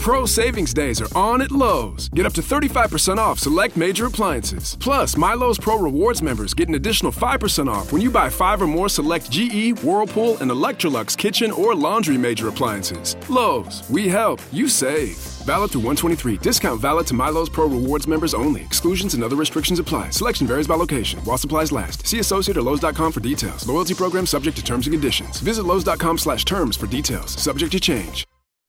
Pro Savings Days are on at Lowe's. Get up to 35% off select major appliances. Plus, My Lowe's Pro Rewards members get an additional 5% off when you buy 5 or more select GE, Whirlpool, and Electrolux kitchen or laundry major appliances. Lowe's, we help, you save. Valid through 123. Discount valid to My Lowe's Pro Rewards members only. Exclusions and other restrictions apply. Selection varies by location. While supplies last. See associate or Lowe's.com for details. Loyalty program subject to terms and conditions. Visit Lowe's.com/terms for details. Subject to change.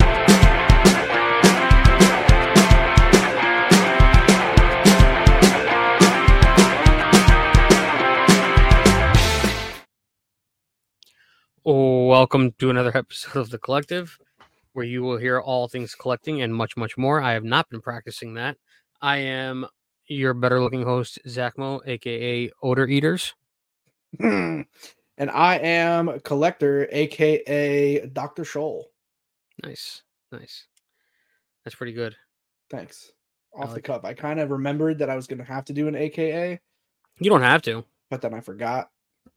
Welcome to another episode of The Collective, where you will hear all things collecting and much, much more. I have not been practicing that. I am your better-looking host, Zach Mo, a.k.a. Odor Eaters. And I am Collector, a.k.a. Dr. Scholl. Nice. That's pretty good. Thanks. Off the cuff. I kind of remembered that I was going to have to do an a.k.a. You don't have to. But then I forgot.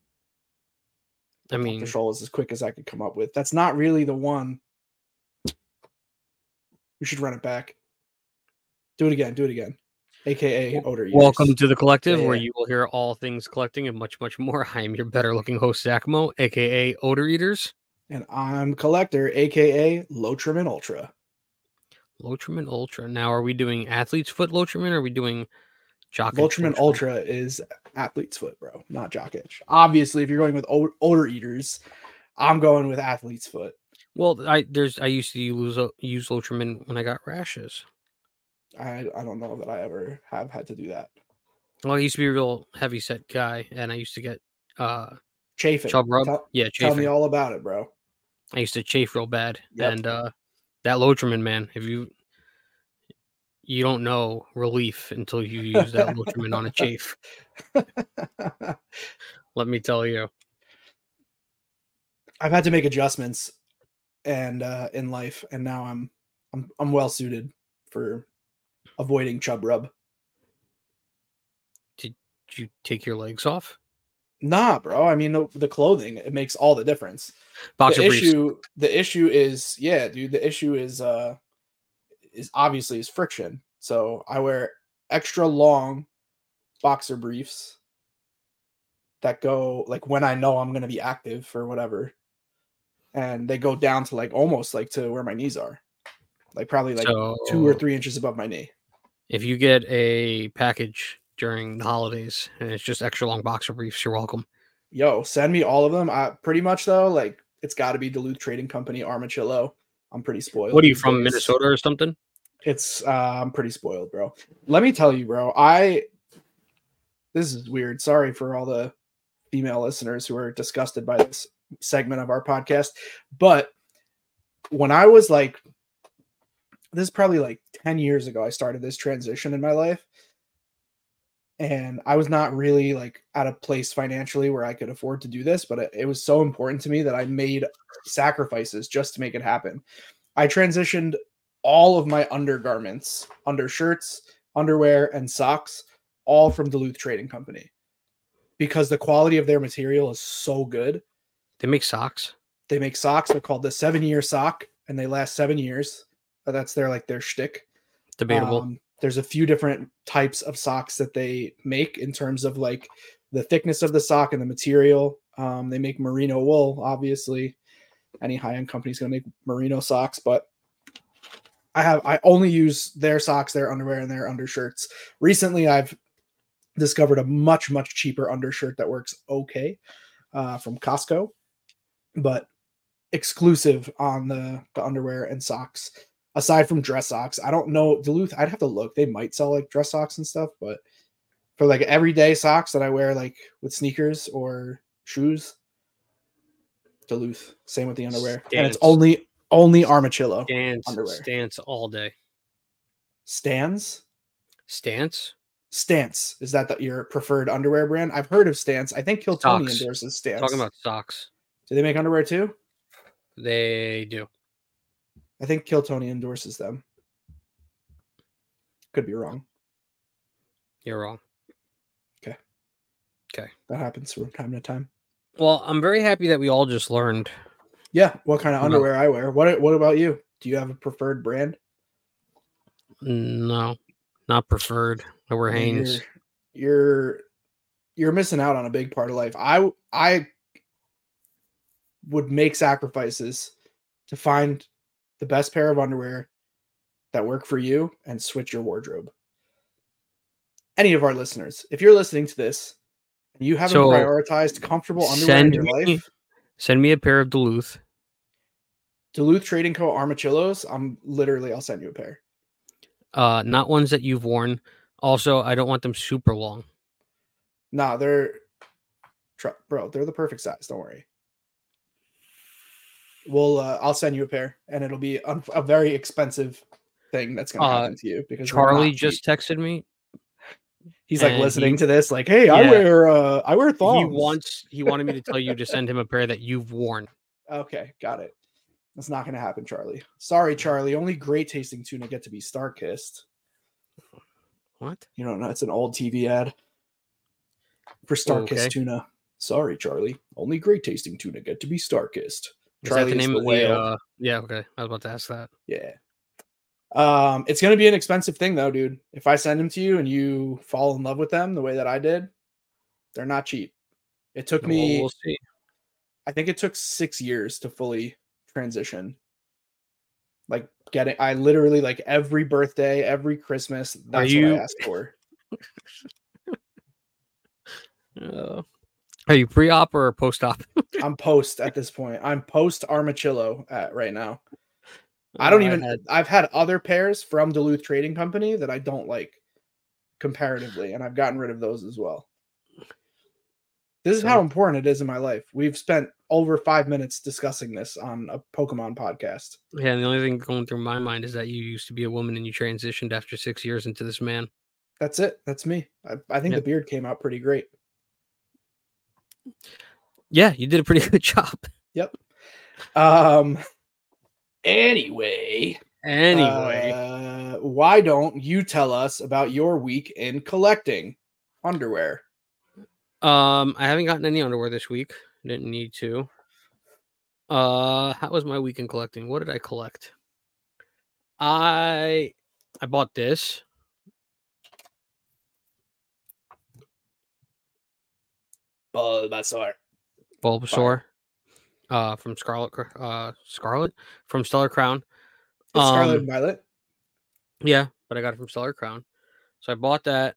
I mean, Dr. Scholl is as quick as I could come up with. That's not really the one. We should run it back. Do it again. AKA Odor Eaters. Welcome to The Collective, where you will hear all things collecting and much, much more. I am your better looking host, Zach Mo, aka Odor Eaters. And I'm Collector, aka Lotrimin Ultra. Lotrimin Ultra. Now, are we doing athlete's foot Lotrimin, or are we doing jock itch? Lotrimin Ultra is athlete's foot, bro, not jock itch. Obviously, if you're going with Odor Eaters, I'm going with athlete's foot. Well, I used to use Lotrimin when I got rashes. I don't know that I ever have had to do that. Well, I used to be a real heavy set guy, and I used to get chafing. Chub rub. Chafing. Tell me all about it, bro. I used to chafe real bad, Yep. and that Lotrimin, man, if you don't know relief until you use that Lotrimin on a chafe. Let me tell you. I've had to make adjustments and in life, and now I'm well suited for avoiding chub rub. Did you take your legs off? Nah, bro. I mean, the clothing, it makes all the difference. Boxer The issue is, yeah, dude. The issue is obviously is friction. So I wear extra long boxer briefs that go like when I know I'm going to be active or whatever. And they go down to like almost like to where my knees are, like probably like 2 or 3 inches above my knee. If you get a package during the holidays and it's just extra long boxer briefs, you're welcome. Yo, send me all of them. Pretty much though, like it's got to be Duluth Trading Company Armachillo. I'm pretty spoiled. What are you from, Minnesota or something? It's I'm pretty spoiled, bro. Let me tell you, bro. This is weird. Sorry for all the female listeners who are disgusted by this segment of our podcast, but when I was like, this is probably like 10 years ago, I started this transition in my life, and I was not really like at a place financially where I could afford to do this, but it was so important to me that I made sacrifices just to make it happen. I transitioned all of my undergarments, undershirts, underwear, and socks, all from Duluth Trading Company, because the quality of their material is so good. They make socks. They're called the 7-year sock, and they last 7 years. That's their shtick. Debatable. There's a few different types of socks that they make in terms of like the thickness of the sock and the material. They make merino wool, obviously. Any high-end company is going to make merino socks, but I only use their socks, their underwear, and their undershirts. Recently, I've discovered a much, much cheaper undershirt that works okay from Costco, but exclusive on the underwear and socks. Aside from dress socks, I don't know Duluth. I'd have to look. They might sell like dress socks and stuff, but for like everyday socks that I wear like with sneakers or shoes, Duluth. Same with the underwear. Stance. And it's only Armachillo underwear. Stance all day. Stance? Stance? Is that your preferred underwear brand? I've heard of Stance. I think Kill Tony endorses Stance. Talking about socks. Do they make underwear too? They do. I think Kill Tony endorses them. Could be wrong. You're wrong. Okay. Okay. That happens from time to time. Well, I'm very happy that we all just learned. Yeah. What kind of underwear I wear. What about you? Do you have a preferred brand? No, not preferred. I wear Man, Hanes. you're missing out on a big part of life. I would make sacrifices to find the best pair of underwear that work for you and switch your wardrobe. Any of our listeners, if you're listening to this and you haven't prioritized comfortable underwear in your life, send me a pair of Duluth Trading Co. Armachillos. I'll send you a pair. Not ones that you've worn. Also, I don't want them super long. Nah, they're the perfect size. Don't worry. I'll send you a pair, and it'll be a very expensive thing that's going to happen to you because Charlie just texted me. He's like listening to this, like, "Hey, I wear thongs." He wanted me to tell you to send him a pair that you've worn. Okay, got it. That's not going to happen, Charlie. Sorry, Charlie. Only great tasting tuna get to be Starkist. What? You don't know? It's an old TV ad for Starkist tuna. Sorry, Charlie. Only great tasting tuna get to be Starkist. Charlie is the whale. Yeah, okay. I was about to ask that. Yeah. It's going to be an expensive thing, though, dude. If I send them to you and you fall in love with them the way that I did, they're not cheap. It took me, we'll see. I think it took 6 years to fully transition. Like I literally, like, every birthday, every Christmas, that's what I asked for. Are you pre-op or post-op? I'm post at this point. I'm post Armachillo right now. I've had other pairs from Duluth Trading Company that I don't like comparatively, and I've gotten rid of those as well. This is how important it is in my life. We've spent over 5 minutes discussing this on a Pokemon podcast. Yeah, and the only thing going through my mind is that you used to be a woman and you transitioned after 6 years into this man. That's it. That's me. I think the beard came out pretty great. Yeah, you did a pretty good job. Yep. Anyway, why don't you tell us about your week in collecting underwear? I haven't gotten any underwear this week. Didn't need to. How was my week in collecting? What did I collect? I bought this. Bulbasaur. From Scarlet from Stellar Crown. It's Scarlet and Violet. Yeah, but I got it from Stellar Crown. So I bought that.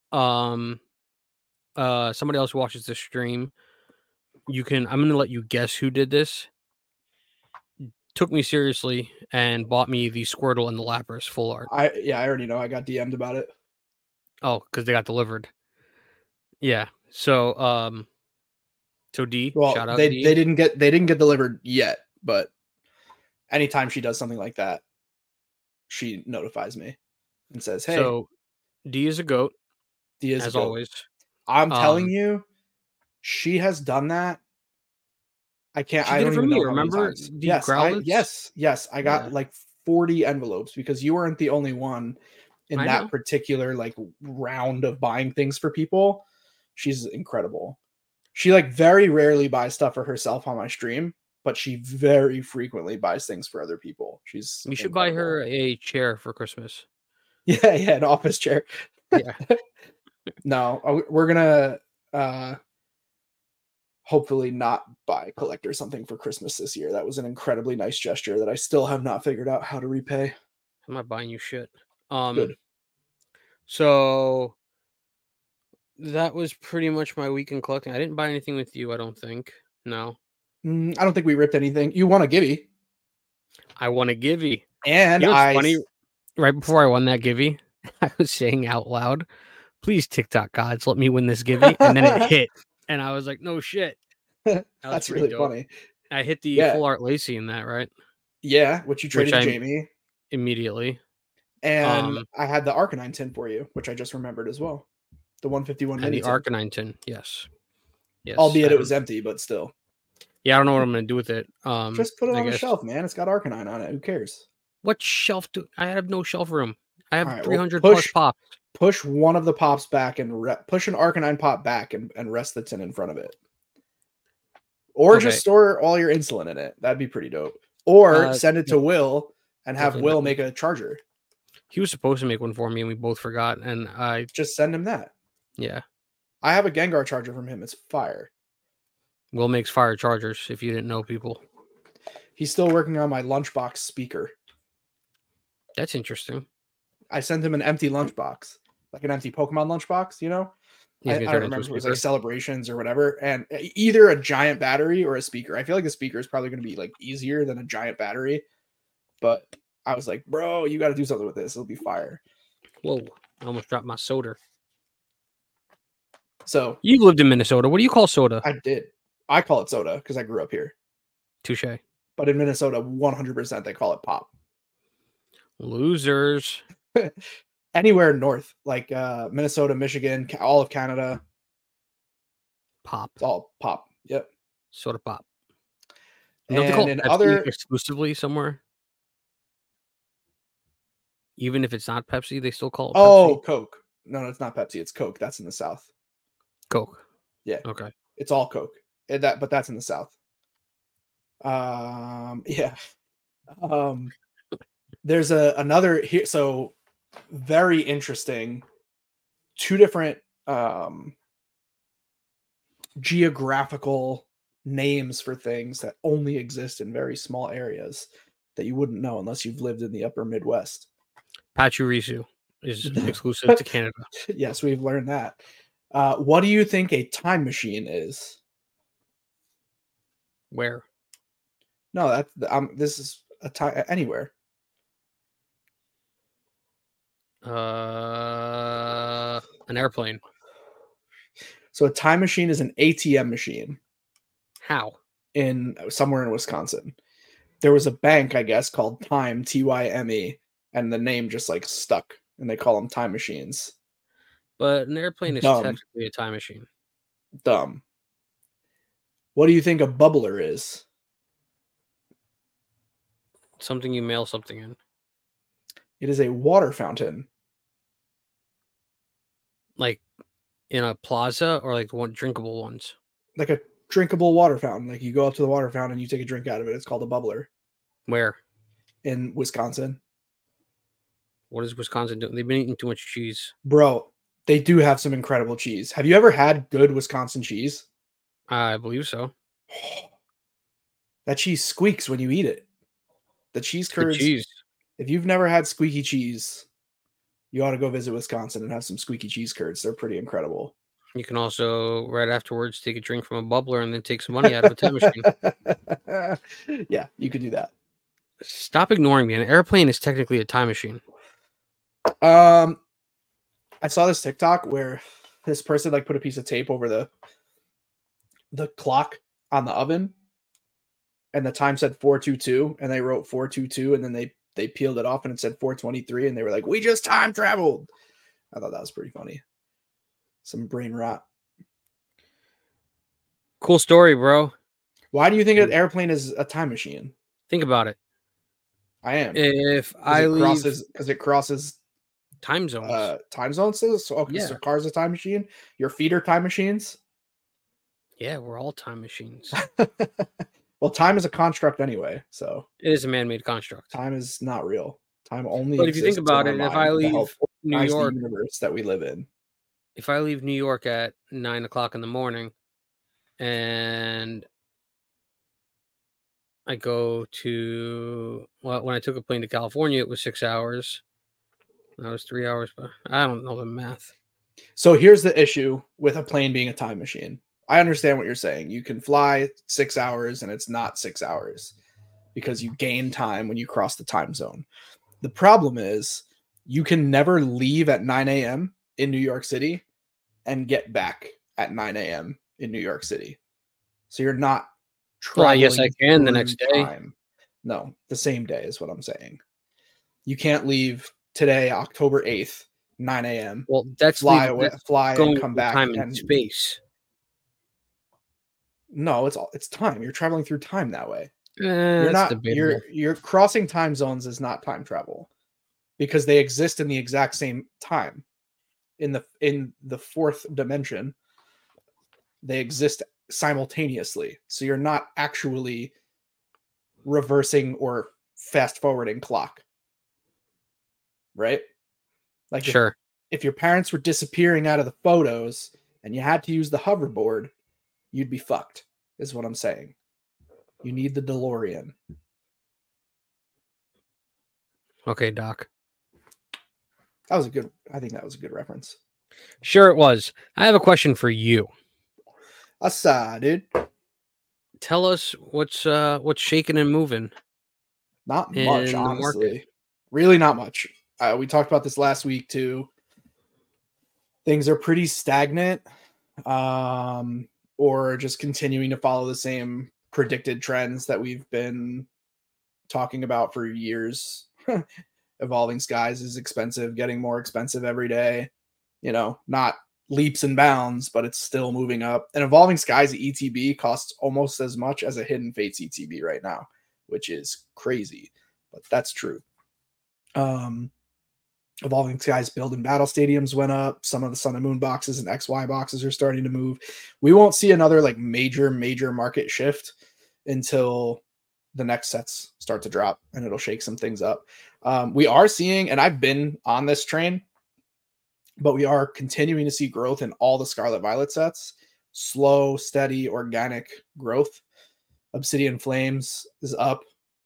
Somebody else watches the stream. I'm gonna let you guess who did this. Took me seriously and bought me the Squirtle and the Lapras full art. I already know. I got DM'd about it. Oh, because they got delivered. Yeah. So D. Well, shout out they D. they didn't get delivered yet, but anytime she does something like that, she notifies me and says, "Hey." So D is a goat. D is as always. I'm telling you, she has done that. I can't. I don't even know. Remember? Yes. I got like 40 envelopes because you weren't the only one in that particular like round of buying things for people. She's incredible. She like very rarely buys stuff for herself on my stream, but she very frequently buys things for other people. We should buy her a chair for Christmas. Yeah, an office chair. Yeah. No, we're gonna hopefully not buy collector something for Christmas this year. That was an incredibly nice gesture that I still have not figured out how to repay. I'm not buying you shit. Good. So that was pretty much my week in collecting. I didn't buy anything with you, I don't think. No. I don't think we ripped anything. You won a Gibby. I won a Gibby. And funny, right before I won that Gibby, I was saying out loud, "Please, TikTok gods, let me win this Gibby." And then it hit. And I was like, no shit. That's really funny. I hit the full art Lacey in that, right? Yeah, which you traded Jamie. Immediately. And I had the Arcanine tin for you, which I just remembered as well. The 151 mini. The Arcanine tin, yes. Albeit it was empty, but still. Yeah, I don't know what I'm going to do with it. Just put it on the shelf, man. It's got Arcanine on it. Who cares? What shelf I have no shelf room. I have 300 plus pops. Push one of the pops back and push an Arcanine pop back and rest the tin in front of it. Or just store all your insulin in it. That'd be pretty dope. Or send it to Will and have Will make a charger. He was supposed to make one for me, and we both forgot. And Just send him that. yeah, I have a Gengar charger from him. It's fire. Will makes fire chargers. If you didn't know, people. He's still working on my lunchbox speaker. That's interesting. I sent him an empty lunchbox, like an empty Pokemon lunchbox, you know? I don't remember if it was like celebrations or whatever. And either a giant battery or a speaker. I feel like a speaker is probably going to be like easier than a giant battery. But I was like, bro, you got to do something with this. It'll be fire. Whoa, I almost dropped my soda. So you lived in Minnesota. What do you call soda? I did. I call it soda because I grew up here. Touche. But in Minnesota, 100% they call it pop. Losers. Anywhere north, like Minnesota, Michigan, all of Canada. Pop. It's all pop. Yep. Soda pop. And in other exclusively somewhere. Even if it's not Pepsi, they still call it Pepsi. Coke. No, it's not Pepsi. It's Coke. That's in the South. Coke. Yeah. Okay. It's all Coke. But that's in the South. Yeah. There's another here. So very interesting. Two different geographical names for things that only exist in very small areas that you wouldn't know unless you've lived in the upper Midwest. Pachirisu is exclusive to Canada. Yes, we've learned that. What do you think a time machine is? Where? No, this is a time anywhere. An airplane. So a time machine is an ATM machine. How? Somewhere in Wisconsin. There was a bank, I guess, called Time, Tyme, and the name just like stuck, and they call them time machines. But an airplane is technically a time machine. Dumb. What do you think a bubbler is? Something you mail something in. It is a water fountain. Like in a plaza or like one drinkable ones? Like a drinkable water fountain. Like you go up to the water fountain and you take a drink out of it. It's called a bubbler. Where? In Wisconsin. What is Wisconsin doing? They've been eating too much cheese. Bro, they do have some incredible cheese. Have you ever had good Wisconsin cheese? I believe so. That cheese squeaks when you eat it. The cheese curds. Cheese. If you've never had squeaky cheese, you ought to go visit Wisconsin and have some squeaky cheese curds. They're pretty incredible. You can also, right afterwards, take a drink from a bubbler and then take some money out of a time machine. Yeah, you could do that. Stop ignoring me. An airplane is technically a time machine. I saw this TikTok where this person like put a piece of tape over the clock on the oven, and the time said 4:22, and they wrote 4:22, and then they peeled it off and it said 4:23, and they were like, "We just time traveled." I thought that was pretty funny. Some brain rot. Cool story, bro. Why do you think an airplane is a time machine? Think about it. I am. If I leave, because it crosses time zones. Time zones. So cars are time machine. Your feet are time machines. Yeah, we're all time machines. Well, time is a construct anyway, so it is a man-made construct. Time is not real. Time only. But if you think about it, if I leave New York, the universe that we live in, if I leave New York at 9 o'clock in the morning, and I go to when I took a plane to California, it was 6 hours. That was 3 hours, but I don't know the math. So here's the issue with a plane being a time machine. I understand what you're saying. You can fly 6 hours and it's not 6 hours because you gain time when you cross the time zone. The problem is you can never leave at 9 a.m. in New York City and get back at 9 a.m. in New York City. So you're not traveling. Yes, I can the next day. Time. No, the same day is what I'm saying. You can't leave today, October 8th, 9 a.m. Well, that's fly and come back. Time and space. No, it's time. You're traveling through time that way. You're crossing time zones is not time travel because they exist in the exact same time. In the fourth dimension, they exist simultaneously. So you're not actually reversing or fast forwarding clock. right? Like Sure. if your parents were disappearing out of the photos and you had to use the hoverboard, you'd be fucked, is what I'm saying. You need the DeLorean. Okay, Doc. I think that was a good reference. Sure it was. I have a question for you. Asa, dude. Tell us what's shaking and moving. Not in much, the honestly. market. Really not much. We talked about this last week too. Things are pretty stagnant, or just continuing to follow the same predicted trends that we've been talking about for years. Evolving Skies is expensive, getting more expensive every day. You know, not leaps and bounds, but it's still moving up. And Evolving Skies ETB costs almost as much as a Hidden Fates ETB right now, which is crazy, but that's true. Evolving Skies build and battle stadiums went up. Some of the Sun and Moon boxes and XY boxes are starting to move. We won't see another like major market shift until the next sets start to drop, and it'll shake some things up. We are seeing, and I've been on this train, but we are continuing to see growth in all the Scarlet Violet sets. Slow, steady, organic growth. Obsidian Flames is up.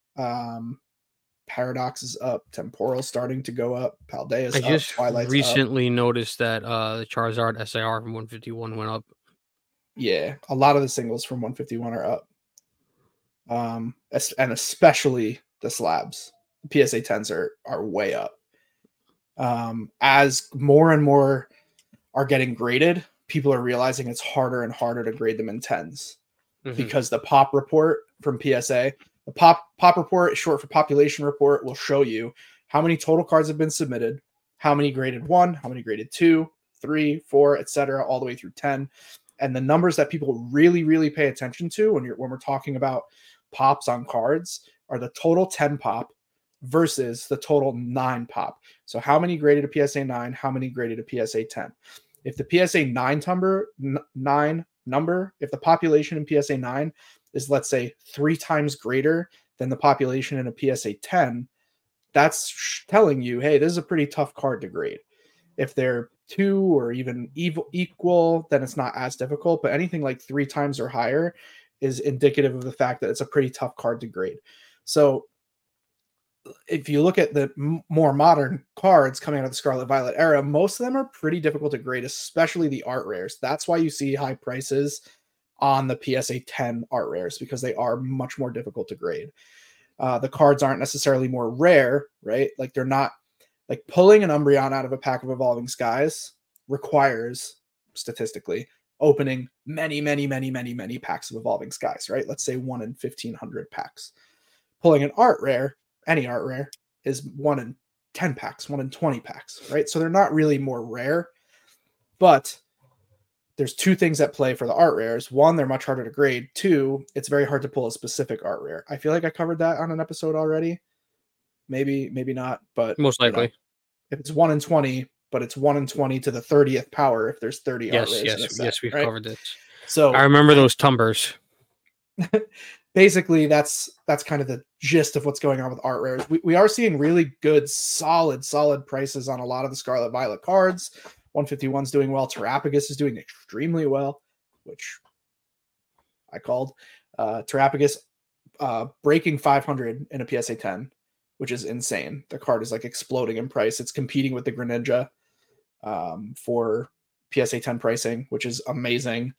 Paradox is up. Temporal starting to go up. Paldea's I up. just Twilight's recently noticed that the Charizard SAR from 151 went up. Yeah, a lot of the singles from 151 are up. And especially the slabs. The PSA 10s are way up. As more and more are getting graded, people are realizing it's harder and harder to grade them in 10s. Because the pop report from PSA, the pop report, short for population report, will show you how many total cards have been submitted, how many graded 1, how many graded 2, 3, 4, etc., all the way through 10. And the numbers that people really, really pay attention to when we're talking about pops on cards are the total 10 pop versus the total 9 pop. So how many graded a PSA 9, how many graded a PSA 10? If the PSA 9 number, if the population in PSA 9 is, let's say, 3 times greater than the population in a PSA 10, that's telling you, hey, this is a pretty tough card to grade. If they're 2 or even equal, then it's not as difficult, but anything like 3 times or higher is indicative of the fact that it's a pretty tough card to grade. So if you look at the more modern cards coming out of the Scarlet Violet era, most of them are pretty difficult to grade, especially the art rares. That's why you see high prices on the PSA 10 art rares, because they are much more difficult to grade. The cards aren't necessarily more rare, right? Like they're not, like pulling an Umbreon out of a pack of Evolving Skies requires, statistically, opening many packs of Evolving Skies, right? Let's say 1 in 1,500 packs. Pulling an art rare, any art rare, is 1 in 10 packs, 1 in 20 packs, right? So they're not really more rare, but there's 2 things at play for the art rares. 1, they're much harder to grade. 2, it's very hard to pull a specific art rare. I feel like I covered that on an episode already. Maybe not, but most likely. You know, if it's 1 in 20, but it's 1 in 20 to the 30th power, if there's 30 art rares in a set, yes, we've covered this. So I remember those tumbers. Basically, that's kind of the gist of what's going on with art rares. We are seeing really good, solid prices on a lot of the Scarlet Violet cards. 151's doing well. Terrapagus is doing extremely well, which I called. Terrapagus breaking 500 in a PSA 10, which is insane. The card is like exploding in price. It's competing with the Greninja for PSA 10 pricing, which is amazing.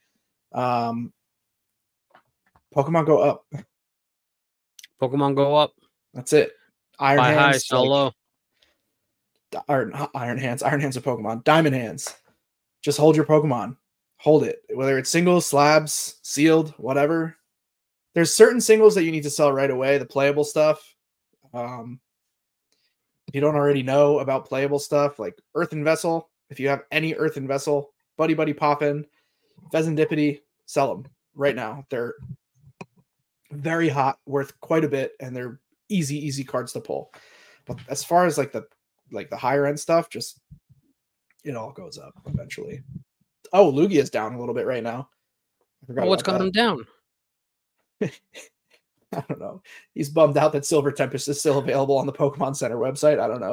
Pokemon go up. Pokemon go up. That's it. Iron Hands, high, sell low. Iron Hands of Pokemon. Diamond Hands. Just hold your Pokemon. Hold it. Whether it's singles, slabs, sealed, whatever. There's certain singles that you need to sell right away. The playable stuff. If you don't already know about playable stuff, like Earthen Vessel, if you have any Earthen Vessel, Buddy Poppin', Pheasantipity, sell them right now. They're very hot, worth quite a bit, and they're easy cards to pull. But as far as like the higher end stuff, just it all goes up eventually. Oh, Lugia's down a little bit right now. What's got him down? I don't know. He's bummed out that Silver Tempest is still available on the Pokemon Center website. I don't know.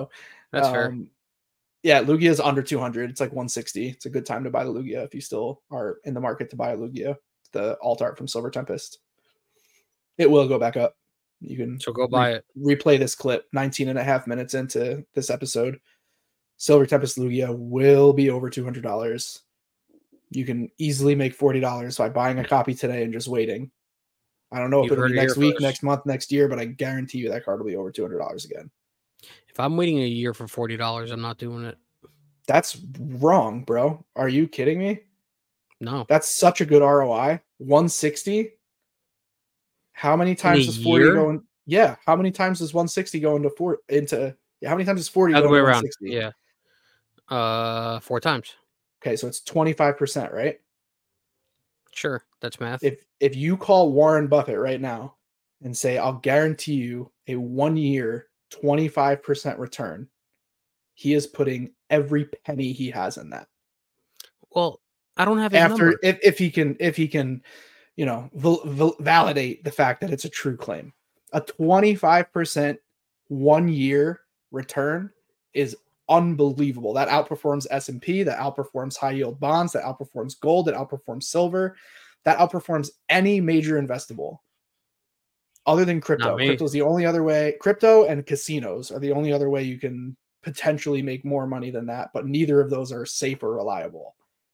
That's fair. Yeah, Lugia is under 200. It's like 160. It's a good time to buy the Lugia if you still are in the market to buy a Lugia, the alt art from Silver Tempest. It will go back up. You can go buy it. Replay this clip 19 and a half minutes into this episode. Silver Tempest Lugia will be over $200. You can easily make $40 by buying a copy today and just waiting. I don't know if it'll be next week, next month, next year, but I guarantee you that card will be over $200 again. If I'm waiting a year for $40, I'm not doing it. That's wrong, bro. Are you kidding me? No. That's such a good ROI. 160. How many times does 40 go in? Yeah. How many times does 160 go into how many times does 40 go into 160? Yeah. 4 times. Okay, so it's 25%, right? Sure, that's math. If you call Warren Buffett right now and say, I'll guarantee you a 1 year 25% return, he is putting every penny he has in that. Well, I don't have his number. If he can, validate the fact that it's a true claim. A 25% 1 year return is unbelievable. That outperforms S&P, that outperforms high yield bonds, that outperforms gold, that outperforms silver, that outperforms any major investable other than crypto. Crypto is the only other way. Crypto and casinos are the only other way you can potentially make more money than that, but neither of those are safe or reliable.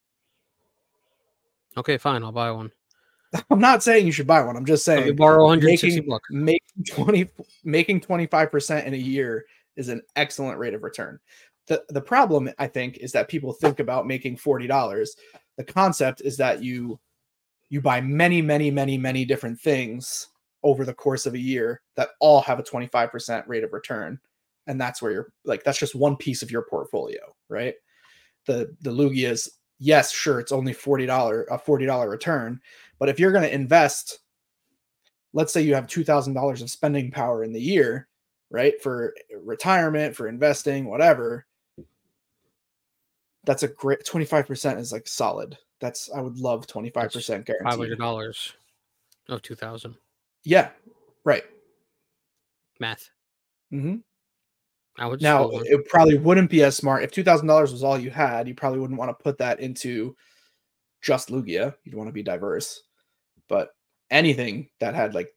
Okay, fine. I'll buy one. I'm not saying you should buy one. I'm just saying, you borrow $160. Making 25% in a year is an excellent rate of return. The problem, I think, is that people think about making $40. The concept is that you buy many, many, many, many different things over the course of a year that all have a 25% rate of return. And that's where you're like, that's just one piece of your portfolio, right? The Lugia is, yes, sure, it's only a $40 return. But if you're going to invest, let's say you have $2,000 of spending power in the year, right? For retirement, for investing, whatever. That's a great 25% is like solid. I would love 25% guaranteed. $500 of 2,000. Yeah, right. Math. Mm-hmm. Now, it probably wouldn't be as smart if $2,000 was all you had. You probably wouldn't want to put that into just Lugia. You'd want to be diverse. But anything that had like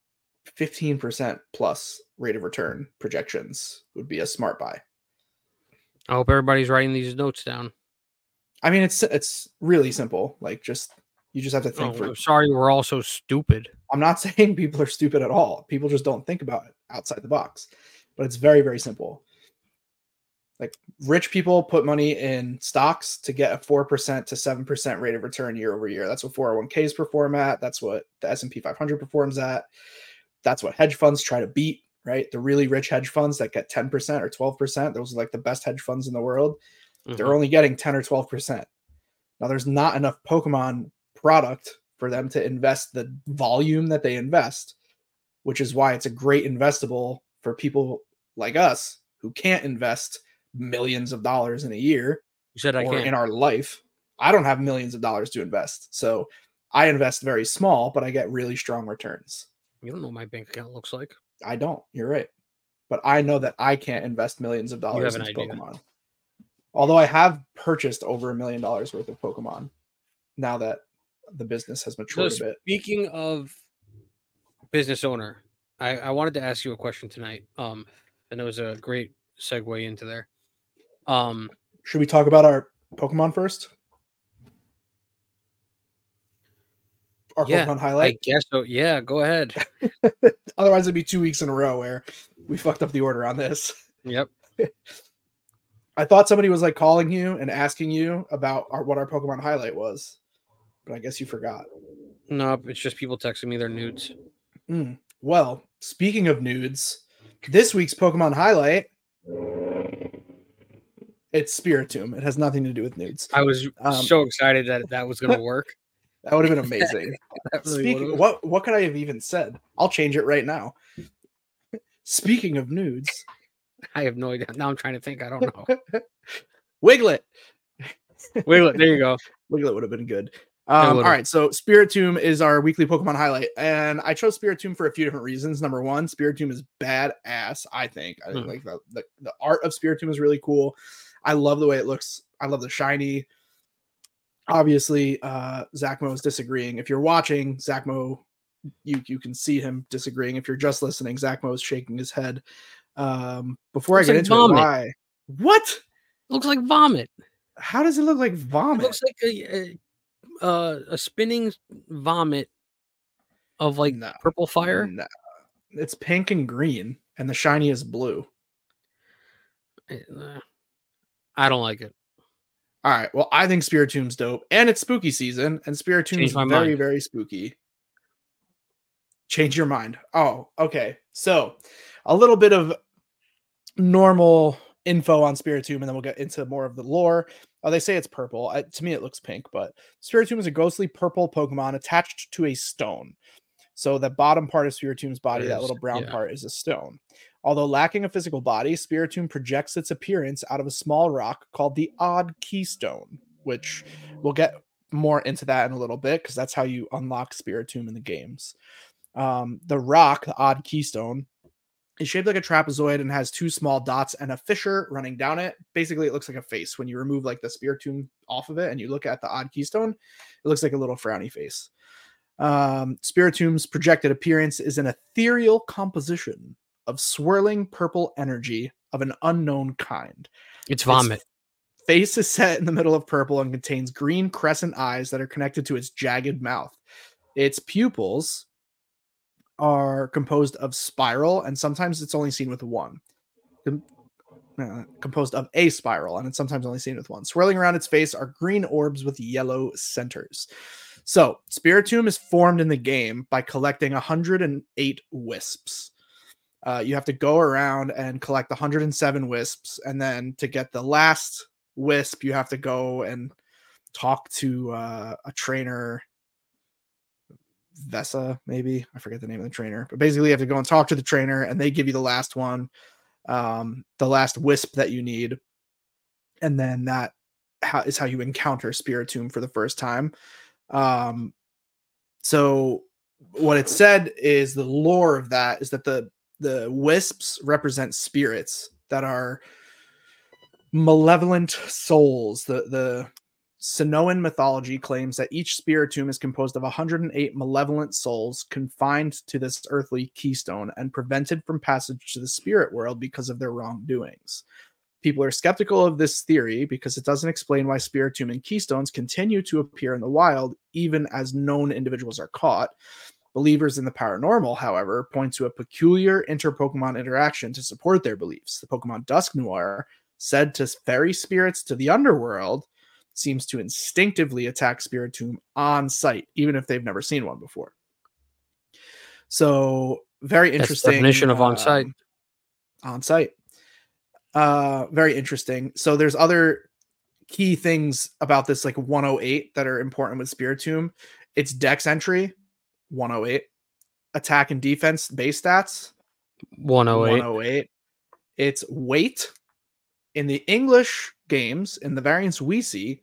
15% plus rate of return projections would be a smart buy. I hope everybody's writing these notes down. I mean, it's really simple. Like, you just have to think. I'm sorry, we're all so stupid. I'm not saying people are stupid at all. People just don't think about it outside the box. But it's very, very simple. Like, rich people put money in stocks to get a 4% to 7% rate of return year over year. That's what 401ks perform at. That's what the S&P 500 performs at. That's what hedge funds try to beat, right? The really rich hedge funds that get 10% or 12%, those are like the best hedge funds in the world. Mm-hmm. They're only getting 10 or 12%. Now, there's not enough Pokemon product for them to invest the volume that they invest, which is why it's a great investable for people like us who can't invest millions of dollars in a year. You said I can't. In our life. I don't have millions of dollars to invest. So I invest very small, but I get really strong returns. You don't know what my bank account looks like. I don't. You're right. But I know that I can't invest millions of dollars into Pokemon. Although I have purchased over $1 million worth of Pokemon now that the business has matured a bit. Speaking of business owner, I wanted to ask you a question tonight. And it was a great segue into there. Should we talk about our Pokemon first? Our Pokemon highlight? I guess so. Yeah, go ahead. Otherwise, it'd be 2 weeks in a row where we fucked up the order on this. Yep. I thought somebody was like calling you and asking you about what our Pokemon highlight was, but I guess you forgot. No, it's just people texting me their nudes. Well, speaking of nudes, this week's Pokemon highlight, it's Spiritomb. It has nothing to do with nudes. I was so excited that was going to work. That would have been amazing. What could I have even said? I'll change it right now. Speaking of nudes, I have no idea. Now I'm trying to think. I don't know. Wiglet. There you go. Wiglet would have been good. All right, so Spiritomb is our weekly Pokemon highlight, and I chose Spiritomb for a few different reasons. Number one, Spiritomb is badass. I think like the art of Spiritomb is really cool. I love the way it looks. I love the shiny. Obviously, Zachmo is disagreeing. If you're watching, Zachmo, you can see him disagreeing. If you're just listening, Zachmo is shaking his head. Before I get into it, why? What? Looks like vomit. How does it look like vomit? It looks like a spinning vomit of like purple fire. No. It's pink and green, and the shiny is blue. I don't like it. All right. Well, I think Spiritomb's dope, and it's spooky season, and Spiritomb's very, very spooky. Change your mind. Oh, okay. So a little bit of normal info on Spiritomb, and then we'll get into more of the lore. They say it's purple. To me, it looks pink, but Spiritomb is a ghostly purple Pokemon attached to a stone. So the bottom part of Spiritomb's body, that little brown part, is a stone. Although lacking a physical body, Spiritomb projects its appearance out of a small rock called the Odd Keystone, which we'll get more into that in a little bit, because that's how you unlock Spiritomb in the games. The rock, the Odd Keystone, is shaped like a trapezoid and has two small dots and a fissure running down it. Basically, it looks like a face. When you remove like the Spiritomb off of it and you look at the Odd Keystone, it looks like a little frowny face. Spiritomb's projected appearance is an ethereal composition of swirling purple energy of an unknown kind. It's vomit. Its face is set in the middle of purple and contains green crescent eyes that are connected to its jagged mouth. Its pupils are composed of spiral, and sometimes it's only seen with one. Composed of a spiral, and it's sometimes only seen with one. Swirling around its face are green orbs with yellow centers. So, Spiritomb is formed in the game by collecting 108 wisps. You have to go around and collect 107 wisps, and then to get the last wisp, you have to go and talk to a trainer, Vesa, maybe. I forget the name of the trainer. But basically, you have to go and talk to the trainer, and they give you the last one, the last wisp that you need. And then that is how you encounter Spiritomb for the first time. So what it said is the lore of that is that the wisps represent spirits that are malevolent souls. The Sinoan mythology claims that each Spiritomb is composed of 108 malevolent souls confined to this earthly keystone and prevented from passage to the spirit world because of their wrongdoings. People are skeptical of this theory because it doesn't explain why Spiritomb and keystones continue to appear in the wild even as known individuals are caught. Believers in the paranormal, however, point to a peculiar inter-Pokemon interaction to support their beliefs. The Pokemon Dusknoir, said to ferry spirits to the underworld, seems to instinctively attack Spiritomb on sight, even if they've never seen one before. So, very interesting. That's the definition of on sight. On sight. Very interesting. So, there's other key things about this, like 108, that are important with Spiritomb. Its Dex entry, 108. Attack and defense base stats, 108. Its weight in the English games, in the variants we see,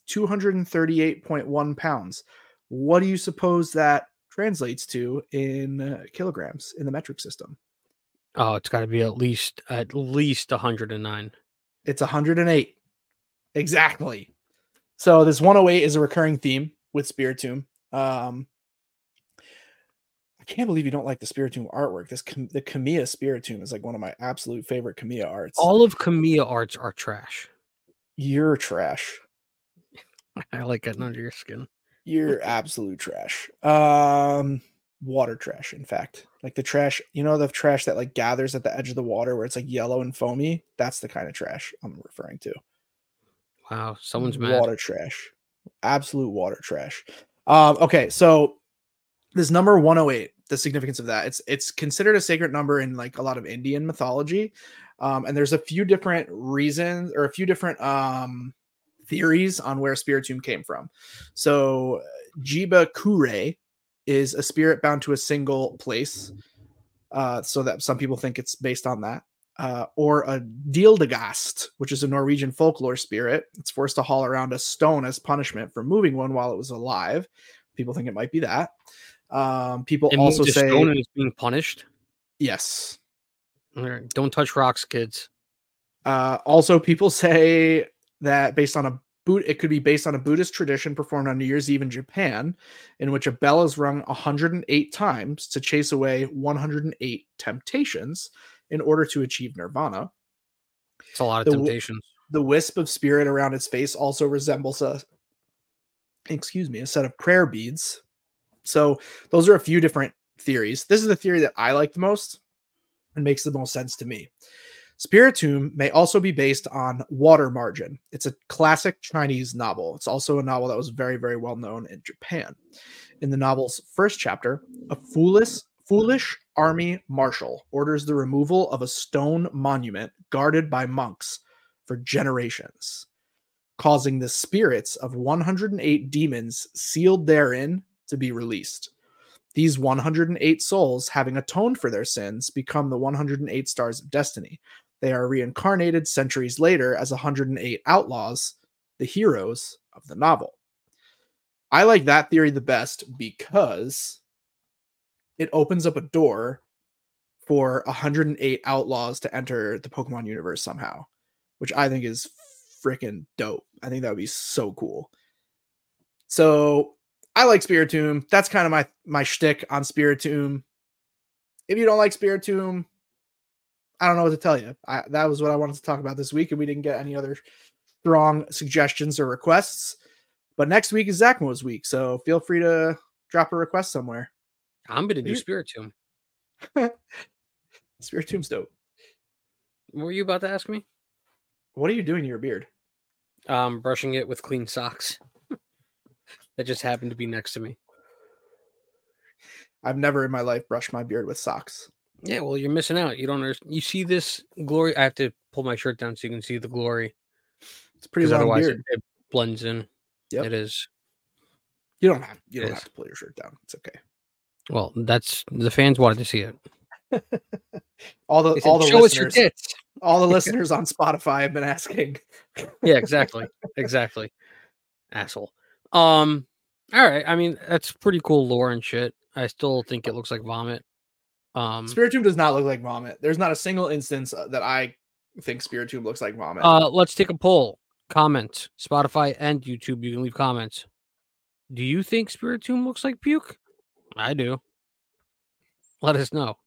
238.1 pounds. What do you suppose that translates to in kilograms in the metric system? Oh, it's got to be at least 109. It's 108. Exactly. So this 108 is a recurring theme with Spiritomb. I can't believe you don't like the Spiritomb artwork. The Kamiya Spiritomb is like one of my absolute favorite Kamiya arts. All of Kamiya arts are trash. You're trash. I like getting under your skin. You're absolute trash. Water trash, in fact. Like the trash, you know, the trash that like gathers at the edge of the water where it's like yellow and foamy? That's the kind of trash I'm referring to. Wow, someone's mad. Water trash. Absolute water trash. Okay, so this number 108, the significance of that, it's considered a sacred number in like a lot of Indian mythology. And there's a few different reasons or a few different theories on where Spiritomb came from. So Jiba Kure is a spirit bound to a single place. So that some people think it's based on that. or a Dildagast, which is a Norwegian folklore spirit. It's forced to haul around a stone as punishment for moving one while it was alive. People think it might be that. People It also moved a say stone and it's being punished. yes. All right, don't touch rocks, kids. Also, people say that it could be based on a Buddhist tradition performed on New Year's Eve in Japan, in which a bell is rung 108 times to chase away 108 temptations in order to achieve nirvana. It's a lot of temptations. The wisp of spirit around its face also resembles a set of prayer beads. So those are a few different theories. This is the theory that I like the most and makes the most sense to me. Spiritomb may also be based on Water Margin. It's a classic Chinese novel. It's also a novel that was very, very well known in Japan. In the novel's first chapter, a foolish army marshal orders the removal of a stone monument guarded by monks for generations, causing the spirits of 108 demons sealed therein to be released. These 108 souls, having atoned for their sins, become the 108 stars of destiny. They are reincarnated centuries later as 108 outlaws, the heroes of the novel. I like that theory the best because it opens up a door for 108 outlaws to enter the Pokemon universe somehow, which I think is freaking dope. I think that would be so cool. So I like Spiritomb. That's kind of my shtick on Spiritomb. If you don't like Spiritomb, I don't know what to tell you. That was what I wanted to talk about this week, and we didn't get any other strong suggestions or requests. But next week is Zachmo's week, so feel free to drop a request somewhere. I'm going to do Spiritomb. Spiritomb's dope. What were you about to ask me? What are you doing to your beard? Brushing it with clean socks. That just happened to be next to me. I've never in my life brushed my beard with socks. Yeah, well, you're missing out. You don't understand. You see this glory? I have to pull my shirt down so you can see the glory. It's a pretty long otherwise beard. It blends in. Yep. It is. You don't have to pull your shirt down. It's okay. Well, that's the fans wanted to see it. all the show listeners, us your tits. All the listeners on Spotify have been asking. Yeah, exactly. Asshole. All right. I mean, that's pretty cool lore and shit. I still think it looks like vomit. Spiritomb does not look like vomit. There's not a single instance that I think Spiritomb looks like vomit. Let's take a poll. Comment. Spotify and YouTube. You can leave comments. Do you think Spiritomb looks like puke? I do. Let us know.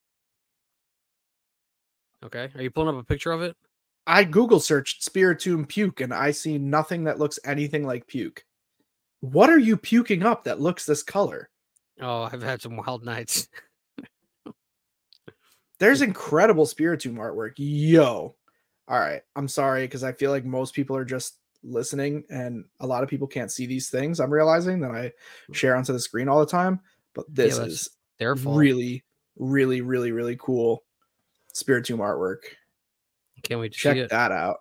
Okay. Are you pulling up a picture of it? I Google searched Spiritomb puke and I see nothing that looks anything like puke. What are you puking up that looks this color? Oh, I've had some wild nights. There's incredible Spiritomb artwork. Yo. All right. I'm sorry because I feel like most people are just listening and a lot of people can't see these things. I'm realizing that I share onto the screen all the time, but this is their fault. Really, really, really, really cool Spiritomb artwork. Can't wait to check see it. that out.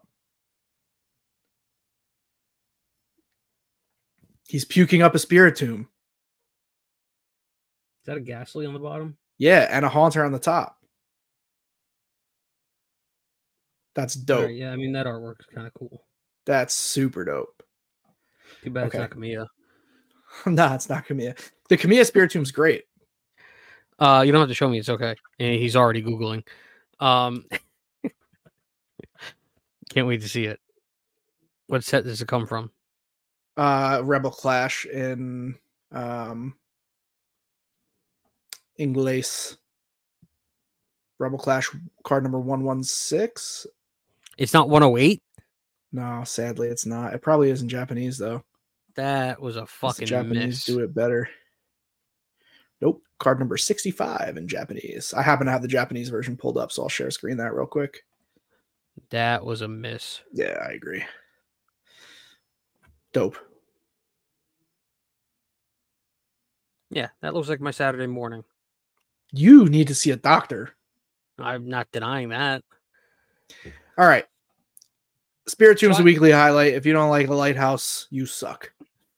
He's puking up a Spiritomb. Is that a Ghastly on the bottom? Yeah, and a Haunter on the top. That's dope. Right, yeah, I mean, that artwork is kind of cool. That's super dope. Too bad it's not Kamiya. No, it's not Kamiya. The Kamiya Spiritomb's great. You don't have to show me. It's okay. And he's already Googling. Can't wait to see it. What set does it come from? Rebel Clash in Inglace. Rebel Clash card number 116. It's not 108? No, sadly it's not. It probably is in Japanese though. That was a fucking Japanese miss. Do it better. Nope. Card number 65 in Japanese. I happen to have the Japanese version pulled up, so I'll share screen that real quick. That was a miss. Yeah, I agree. Dope. Yeah, that looks like my Saturday morning. You need to see a doctor. I'm not denying that. All right. Spiritomb's a weekly highlight. If you don't like The Lighthouse, you suck.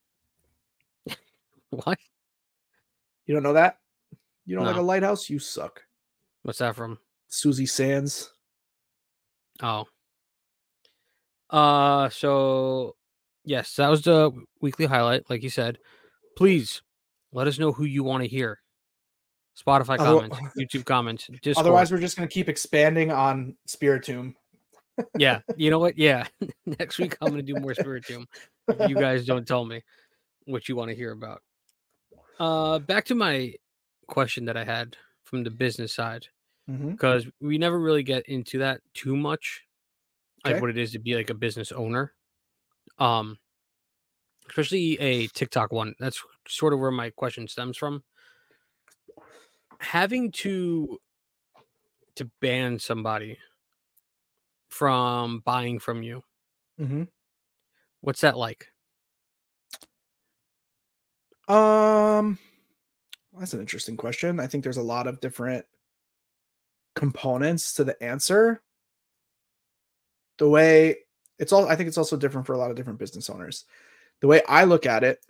What? You don't know that? You don't like A Lighthouse? You suck. What's that from? Susie Sands. Oh. So yes, that was the weekly highlight, like you said. Please let us know who you want to hear. Spotify comments, YouTube comments, Discord. Otherwise, we're just going to keep expanding on Spiritomb. Yeah, you know what? Yeah, next week I'm going to do more Spiritomb if you guys don't tell me what you want to hear about. Back to my question that I had from the business side, because we never really get into that too much, like what it is to be like a business owner. Especially a TikTok one. That's sort of where my question stems from. Having to ban somebody from buying from you. What's that like? That's an interesting question. I think there's a lot of different components to the answer. The way I think it's also different for a lot of different business owners. The way I look at it,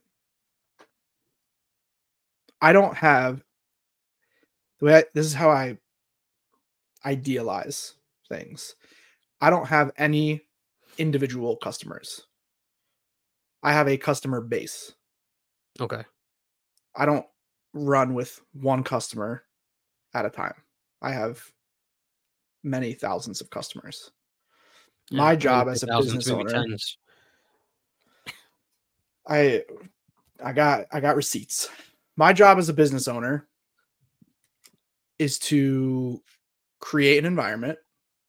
I don't have this is how I idealize things. I don't have any individual customers. I have a customer base. Okay. I don't run with one customer at a time. I have many thousands of customers. Yeah, my job as a business owner, tens. I got receipts. My job as a business owner is to create an environment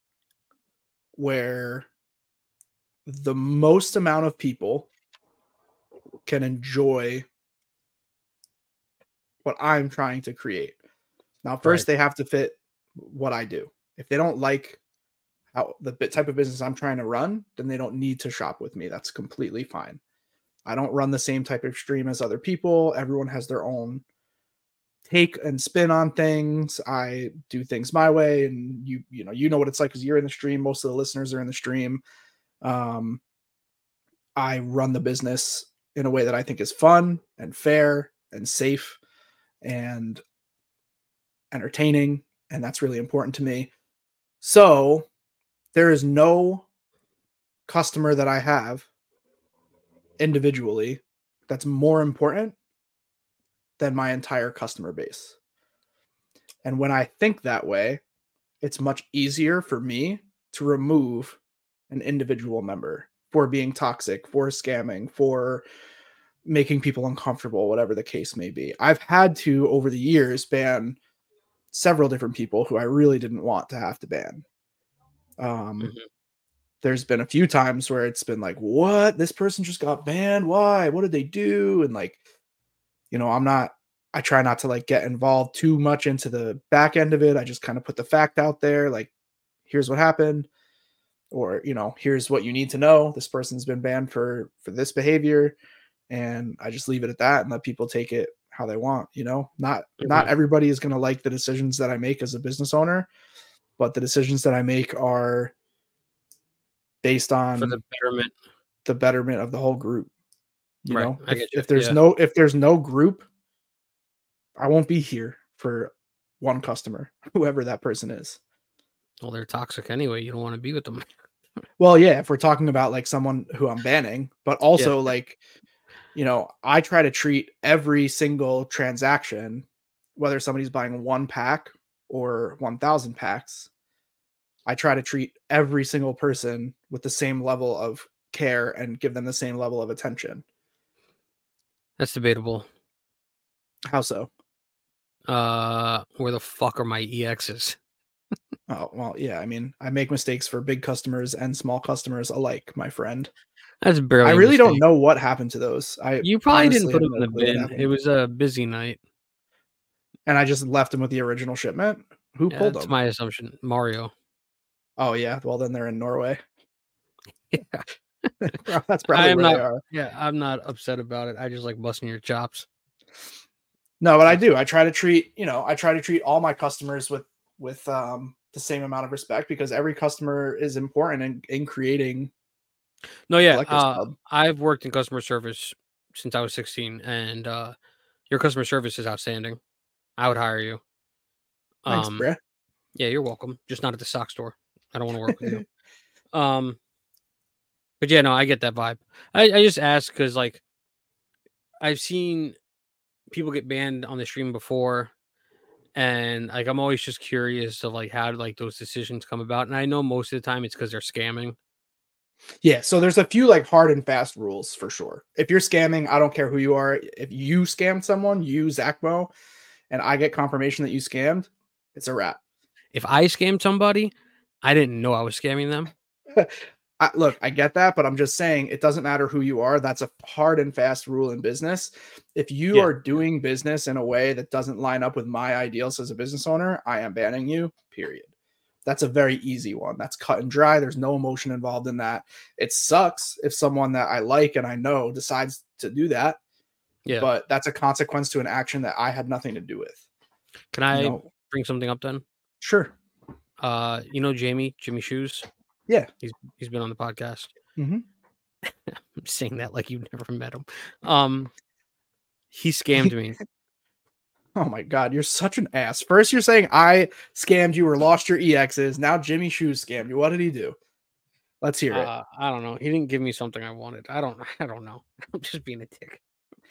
where the most amount of people can enjoy what I'm trying to create. Now, first they have to fit what I do. If they don't like how the type of business I'm trying to run, then they don't need to shop with me. That's completely fine. I don't run the same type of stream as other people. Everyone has their own take and spin on things. I do things my way, and you know what it's like because you're in the stream. Most of the listeners are in the stream. I run the business in a way that I think is fun and fair and safe and entertaining, and that's really important to me. So there is no customer that I have individually that's more important than my entire customer base. And when I think that way, it's much easier for me to remove an individual member for being toxic, for scamming, for making people uncomfortable, whatever the case may be. I've had to, over the years, ban several different people who I really didn't want to have to ban. There's been a few times where it's been like, what? This person just got banned? Why? What did they do? And like, I try not to like get involved too much into the back end of it. I just kind of put the fact out there, like, here's what happened, or, here's what you need to know. This person's been banned for this behavior. And I just leave it at that and let people take it how they want. Not everybody is going to like the decisions that I make as a business owner, but the decisions that I make are based on for the betterment of the whole group. If there's no group, I won't be here for one customer, whoever that person is. Well, they're toxic anyway. You don't want to be with them. Well, yeah, if we're talking about like someone who I'm banning, but also I try to treat every single transaction, whether somebody's buying one pack or 1,000 packs, I try to treat every single person with the same level of care and give them the same level of attention. That's debatable. How so? Where the fuck are my EXs? Oh, well, yeah. I mean, I make mistakes for big customers and small customers alike, my friend. That's barely. I really don't know what happened to those. You probably didn't put them in the bin. It was a busy night. And I just left them with the original shipment? Who pulled them? That's my assumption. Mario. Oh, yeah. Well, then they're in Norway. Yeah. That's probably where they are. Yeah, I'm not upset about it. I just like busting your chops. No, but I do. I try to treat all my customers with the same amount of respect because every customer is important in creating. No, yeah. I've worked in customer service since I was 16, and your customer service is outstanding. I would hire you. Thanks, Brett. Yeah, you're welcome. Just not at the sock store. I don't want to work with you. But yeah, no, I get that vibe. I just ask because like I've seen people get banned on the stream before, and like I'm always just curious of like how like those decisions come about. And I know most of the time it's because they're scamming. Yeah, so there's a few like hard and fast rules for sure. If you're scamming, I don't care who you are. If you scammed someone, you Zachmo, and I get confirmation that you scammed, it's a wrap. If I scammed somebody, I didn't know I was scamming them. Look, I get that, but I'm just saying it doesn't matter who you are. That's a hard and fast rule in business. If you are doing business in a way that doesn't line up with my ideals as a business owner, I am banning you, period. That's a very easy one. That's cut and dry. There's no emotion involved in that. It sucks if someone that I like and I know decides to do that. Yeah. But that's a consequence to an action that I had nothing to do with. Can I bring something up then? Sure. Jimmy Shoes? Yeah. He's been on the podcast. Mm-hmm. I'm saying that like you've never met him. He scammed me. Oh my God, you're such an ass. First you're saying I scammed you or lost your EXs. Now Jimmy Shoes scammed you. What did he do? Let's hear it. I don't know. He didn't give me something I wanted. I don't know. I'm just being a dick.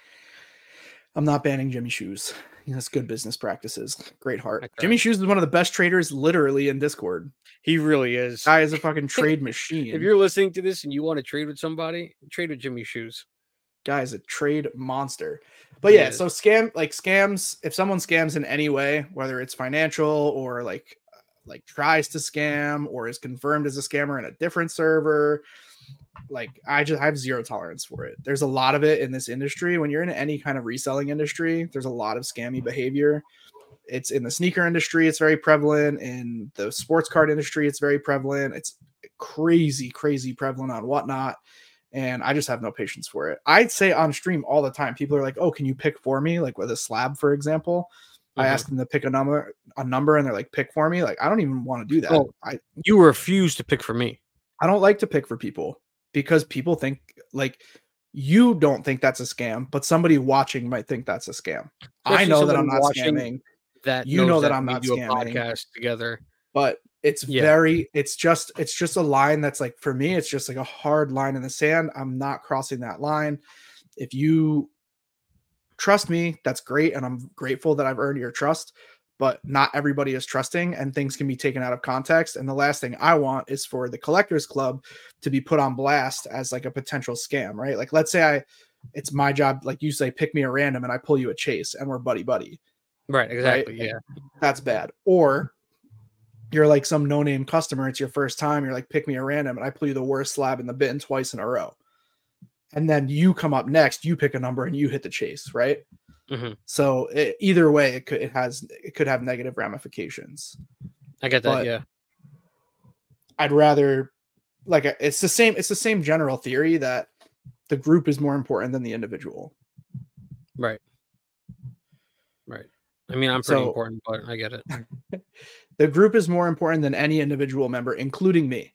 I'm not banning Jimmy Shoes. He has good business practices. Great heart. Jimmy Shoes is one of the best traders literally in Discord. He really is. Guy is a fucking trade machine. If you're listening to this and you want to trade with somebody, trade with Jimmy Shoes. Guy is a trade monster. But yeah, so scams, if someone scams in any way, whether it's financial or like tries to scam or is confirmed as a scammer in a different server, like I have zero tolerance for it. There's a lot of it in this industry. When you're in any kind of reselling industry, there's a lot of scammy behavior. It's in the sneaker industry, it's very prevalent. In the sports card industry, it's very prevalent. It's crazy prevalent on Whatnot. And I just have no patience for it. I'd say on stream all the time, people are like, oh, can you pick for me? Like with a slab, for example. Mm-hmm. I ask them to pick a number and they're like, pick for me. Like, I don't even want to do that. Oh, you refuse to pick for me. I don't like to pick for people because people think like you don't think that's a scam, but somebody watching might think that's a scam. Especially I know that I'm not scamming. That you know that I'm not scamming. Podcast together, but it's it's just a line that's like, for me, it's just like a hard line in the sand. I'm not crossing that line. If you trust me, that's great. And I'm grateful that I've earned your trust, but not everybody is trusting and things can be taken out of context. And the last thing I want is for the Collectors Club to be put on blast as like a potential scam, right? Like, let's say it's my job, like you say, pick me a random and I pull you a chase and we're buddy. Right. Exactly. Right? Yeah. That's bad. Or you're like some no-name customer. It's your first time. You're like, pick me a random and I pull you the worst slab in the bin twice in a row. And then you come up next, you pick a number and you hit the chase. Right. Mm-hmm. So either way, it could have negative ramifications. I get that. But yeah. I'd rather it's the same general theory that the group is more important than the individual. Right. Right. I mean, I'm pretty important, but I get it. The group is more important than any individual member, including me.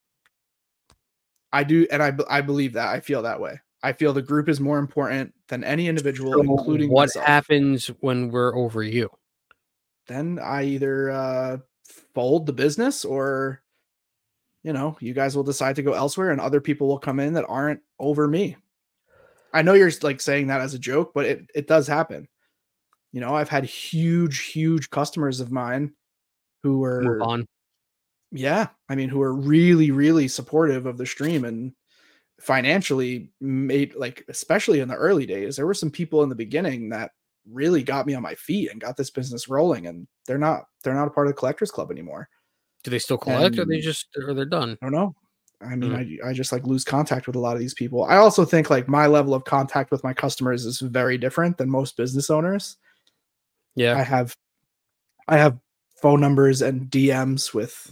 I do. And I believe that. I feel that way. I feel the group is more important than any individual, including what myself. Happens when we're over you? Then I either fold the business or, you guys will decide to go elsewhere and other people will come in that aren't over me. I know you're like saying that as a joke, but it does happen. I've had huge customers of mine who were move on. Yeah. I mean, who are really, really supportive of the stream and financially made, like, especially in the early days, there were some people in the beginning that really got me on my feet and got this business rolling, and they're not a part of the Collectors Club anymore. Do they still collect or they're done? I don't know. I mean, I just like lose contact with a lot of these people. I also think like my level of contact with my customers is very different than most business owners. Yeah. I have phone numbers and DMs with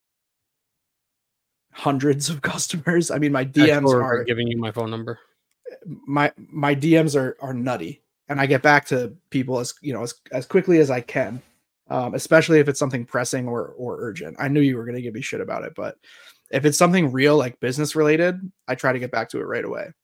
hundreds of customers. I mean, my DMs are giving you my phone number. My DMs are nutty, and I get back to people as quickly as I can, especially if it's something pressing or urgent. I knew you were going to give me shit about it, but if it's something real, like business related, I try to get back to it right away.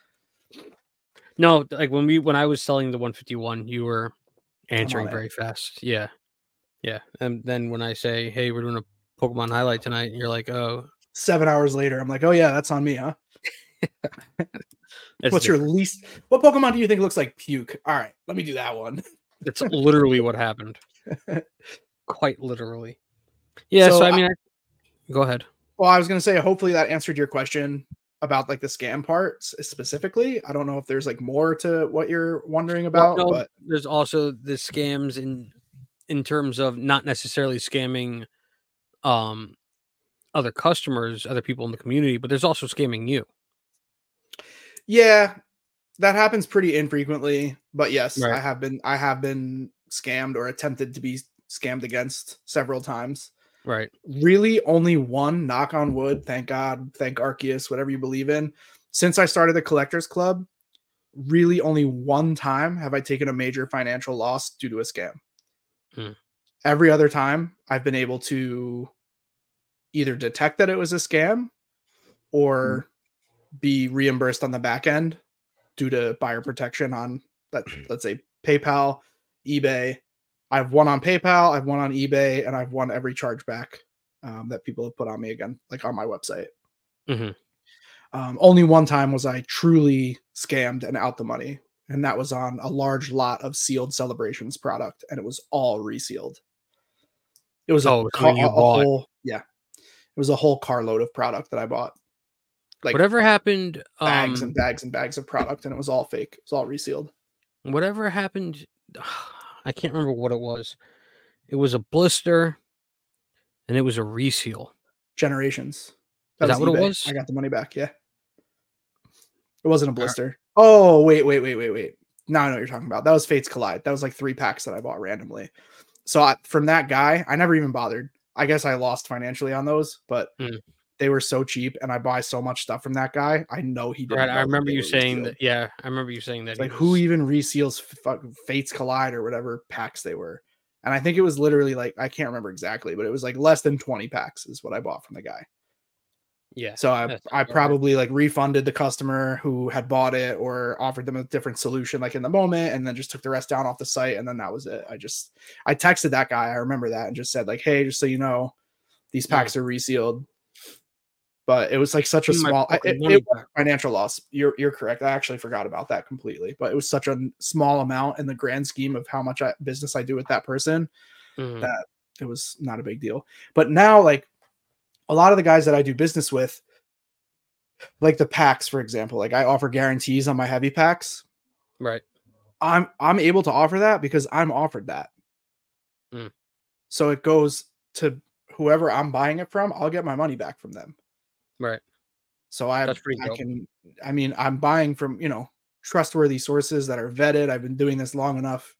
No, like when I was selling the 151, you were answering very fast. Yeah. Yeah. And then when I say, hey, we're doing a Pokemon highlight tonight, and you're like, oh, 7 hours later, I'm like, oh yeah, that's on me, huh? That's What's your different. least? What Pokemon do you think looks like puke? All right, let me do that one. That's literally what happened. Quite literally. Yeah. So, So I mean, go ahead. well, I was gonna say, hopefully that answered your question about like the scam parts specifically. I don't know if there's like more to what you're wondering Well, about, no, but there's also the scams in terms of not necessarily scamming um other customers, other people in the community, but there's also scamming you. yeah, that happens pretty infrequently. But yes, Right. I have been scammed or attempted to be scammed against several times. Right. Really only one, knock on wood, thank God, thank Arceus, whatever you believe in. Since I started the Collectors Club, really only one time have I taken a major financial loss due to a scam. Hmm. Every other time I've been able to either detect that it was a scam or be reimbursed on the back end due to buyer protection on, let's say, PayPal, eBay. I've won on PayPal, I've won on eBay, and I've won every chargeback that people have put on me again, like on my website. Hmm. Only one time was I truly scammed and out the money, and that was on a large lot of sealed Celebrations product, and it was all resealed. It was Oh, something you a bought. whole, yeah, it was a whole carload of product that I bought, like Whatever happened, bags and bags and bags of product, and it was all fake. It was all resealed. whatever happened, I can't remember what it was. It was a blister and it was a reseal. Generations. That Is was that what it eBay. was? I got the money back. Yeah, it wasn't a All right. blister. Oh wait. Now I know what you're talking about. That was Fates Collide. That was like 3 packs that I bought randomly. So from that guy, I never even bothered. I guess I lost financially on those, but Mm. they were so cheap, and I buy so much stuff from that guy. I know he didn't Right. I know that remember they you were saying resealed. that. Yeah, I remember you saying that It's he like, who was. even reseals Fates Collide or whatever packs they were? And I think it was literally like, I can't remember exactly, but it was like less than 20 packs is what I bought from the guy. Yeah. So That I sounds about right. probably like refunded the customer who had bought it or offered them a different solution like in the moment, and then just took the rest down off the site, and then that was it. I texted that guy, I remember that, and just said like, hey, just so you know, these packs are resealed. But it was like such a Give me my small fucking money it was back. a financial loss. You're correct. I actually forgot about that completely. But it was such a small amount in the grand scheme of how much business I do with that person Mhm. that it was not a big deal. But now, like a lot of the guys that I do business with, like the packs, for example, like I offer guarantees on my heavy packs. Right. I'm able to offer that because I'm offered that. Mm. So it goes to whoever I'm buying it from, I'll get my money back from them. Right. So That's pretty I dope. can, I mean, I'm buying from, trustworthy sources that are vetted. I've been doing this long enough,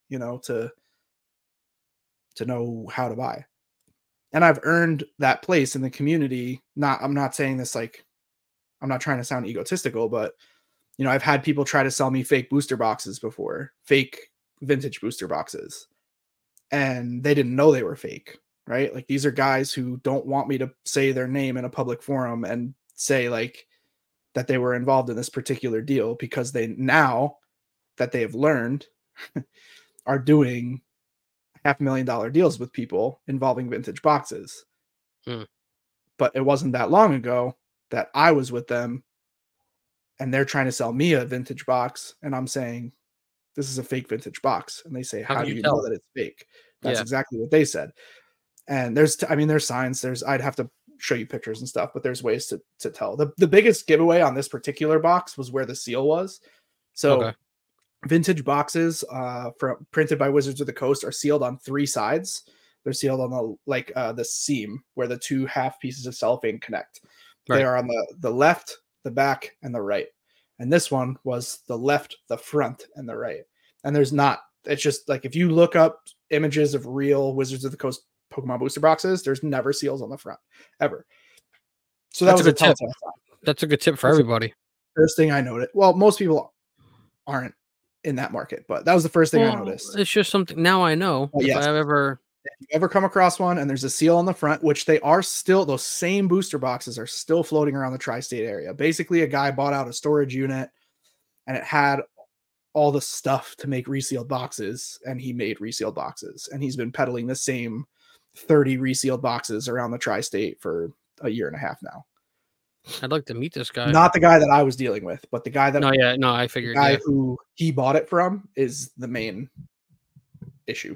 to know how to buy. And I've earned that place in the community. I'm not saying this like, I'm not trying to sound egotistical, but I've had people try to sell me fake booster boxes before, fake vintage booster boxes, and they didn't know they were fake, right? Like these are guys who don't want me to say their name in a public forum and say like that they were involved in this particular deal, because they, now that they have learned, are doing $500,000 deals with people involving vintage boxes. Mm. But it wasn't that long ago that I was with them and they're trying to sell me a vintage box, and I'm saying this is a fake vintage box, and they say, How how could do you you know tell? that it's fake? That's Yeah. exactly what they said. And there's signs, I'd have to show you pictures and stuff, but there's ways to tell. The biggest giveaway on this particular box was where the seal was. So Okay. vintage boxes printed by Wizards of the Coast are sealed on 3 sides. They're sealed on the seam where the 2 half pieces of cellophane connect. They Right. are on the left, the back, and the right. And this one was the left, the front, and the right. And it's just like, if you look up images of real Wizards of the Coast Pokemon booster boxes, there's never seals on the front, ever. So that That's a was a good tip. telltale sign. That's a good tip for That's the everybody. first thing I noted. Well, most people aren't in that market, but that was the first thing I Well, noticed. it's just something now I know. But If yes, I have ever if you ever come across one and there's a seal on the front, which they are still, those same booster boxes are still floating around the tri-state area. Basically, a guy bought out a storage unit and it had all the stuff to make resealed boxes, and he made resealed boxes, and he's been peddling the same 30 resealed boxes around the tri-state for a year and a half now. I'd like to meet this guy. Not the guy that I was dealing with, but the guy that I the figured. guy Yeah. who he bought it from is the main issue.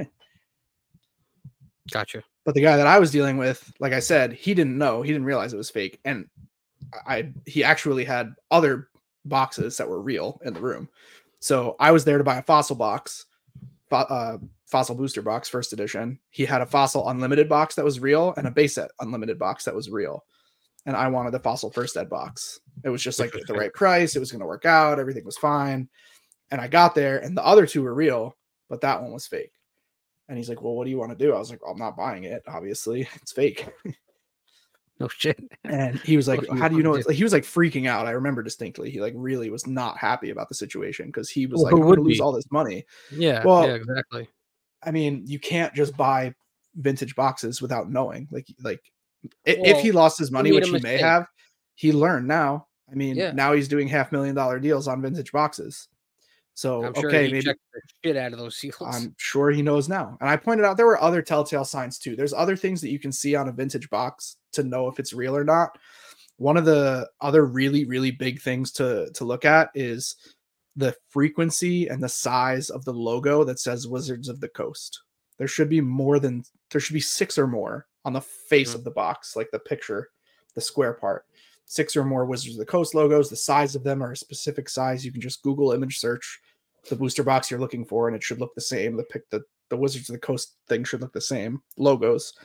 Gotcha. But the guy that I was dealing with, like I said, he didn't know. He didn't realize it was fake, and he actually had other boxes that were real in the room. So I was there to buy a Fossil box, Fossil booster box, first edition. He had a Fossil Unlimited box that was real and a base set Unlimited box that was real. And I wanted the Fossil first ed box. It was just like the right price. It was going to work out. Everything was fine. And I got there and the other two were real, but that one was fake. And he's like, well, what do you want to do? I was like, well, I'm not buying it. Obviously it's fake. No shit. And he was like, how do you know? He was like freaking out. I remember distinctly. He like really was not happy about the situation because he was like, I'm going to lose all this money. Yeah. Well, yeah, exactly. I mean, you can't just buy vintage boxes without knowing. If he lost his money, which he may have, he learned now. I mean, now he's doing $500,000 deals on vintage boxes. So, I'm sure okay, he maybe checked the shit out of those seals. I'm sure he knows now. And I pointed out there were other telltale signs too. There's other things that you can see on a vintage box to know if it's real or not. One of the other really, really big things to look at is the frequency and the size of the logo that says Wizards of the Coast. There should be 6 or more on the face of the box, like the picture, the square part. 6 or more Wizards of the Coast logos. The size of them are a specific size. You can just Google image search the booster box you're looking for, and it should look the same. The Wizards of the Coast thing should look the same. Logos.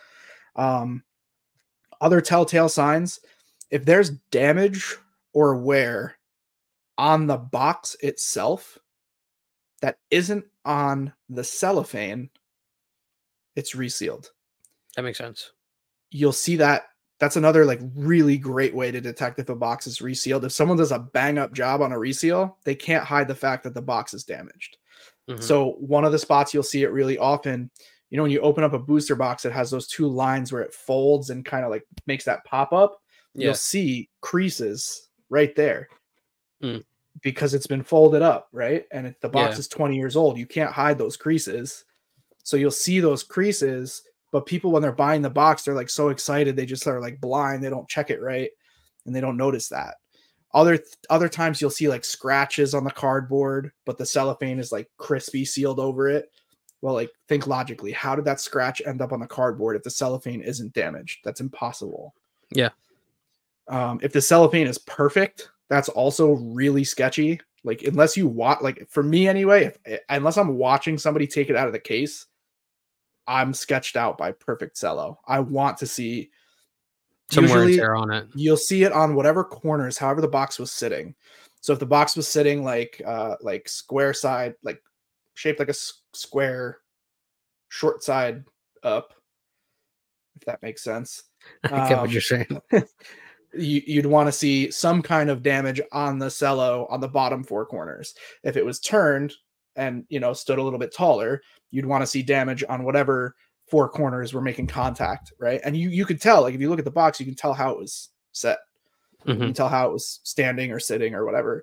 Other telltale signs, if there's damage or wear on the box itself that isn't on the cellophane, it's resealed. That makes sense. You'll see that. That's another like really great way to detect if a box is resealed. If someone does a bang up job on a reseal, they can't hide the fact that the box is damaged. Mm-hmm. So one of the spots you'll see it really often, when you open up a booster box, it has those 2 lines where it folds and kind of like makes that pop up. Yeah. You'll see creases right there because it's been folded up, right? And the box is 20 years old. You can't hide those creases. So you'll see those creases. But people, when they're buying the box, they're like so excited. They just are like blind. They don't check it right. And they don't notice that. Other times you'll see like scratches on the cardboard, but the cellophane is like crispy sealed over it. Well, like think logically, how did that scratch end up on the cardboard if the cellophane isn't damaged? That's impossible. Yeah. If the cellophane is perfect, that's also really sketchy. Like unless you watch, like for me anyway, unless I'm watching somebody take it out of the case, I'm sketched out by perfect cello. I want to see somewhere on it. You'll see it on whatever corners, however the box was sitting. So if the box was sitting like square side, like shaped like a square, short side up, if that makes sense. I get what you're saying. You'd want to see some kind of damage on the cello on the bottom 4 corners. If it was turned and stood a little bit taller, you'd want to see damage on whatever 4 corners were making contact, right? And you could tell, like if you look at the box, you can tell how it was set. You can tell how it was standing or sitting or whatever.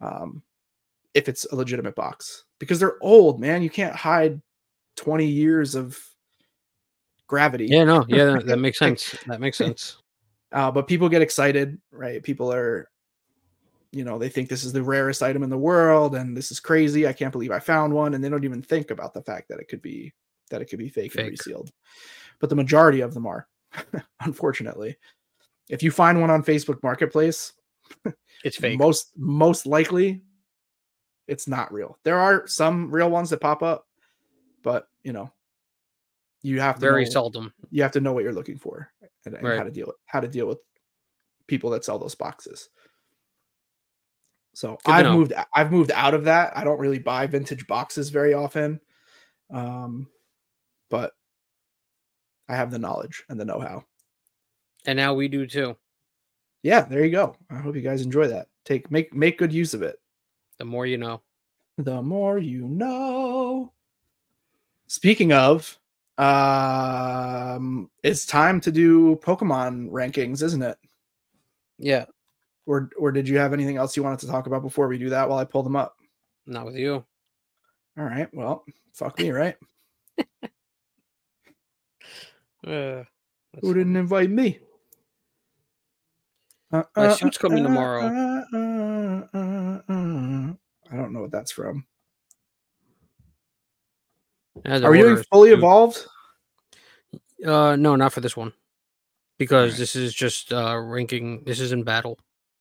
If it's a legitimate box, because they're old, man. You can't hide 20 years of gravity. Yeah, no, yeah, that makes sense. That makes sense. But people get excited, right? People are, they think this is the rarest item in the world and this is crazy. I can't believe I found one. And they don't even think about the fact that it could be fake. And resealed. But the majority of them are, unfortunately. If you find one on Facebook Marketplace, it's fake. Most likely it's not real. There are some real ones that pop up, but you have to very seldom. You have to know what you're looking for and right. how to deal with people that sell those boxes. So I've moved out of that. I don't really buy vintage boxes very often. But I have the knowledge and the know-how. And now we do too. Yeah, there you go. I hope you guys enjoy that. Make good use of it. The more you know. The more you know. Speaking of, it's time to do Pokemon rankings, isn't it? Yeah. Or did you have anything else you wanted to talk about before we do that while I pull them up? Not with you. All right. Well, fuck me, right? Who didn't invite me? My suit's coming tomorrow. I don't know what that's from. I had to Are we doing order a fully suit. evolved? No, not for this one. Because this is just ranking. This is in battle.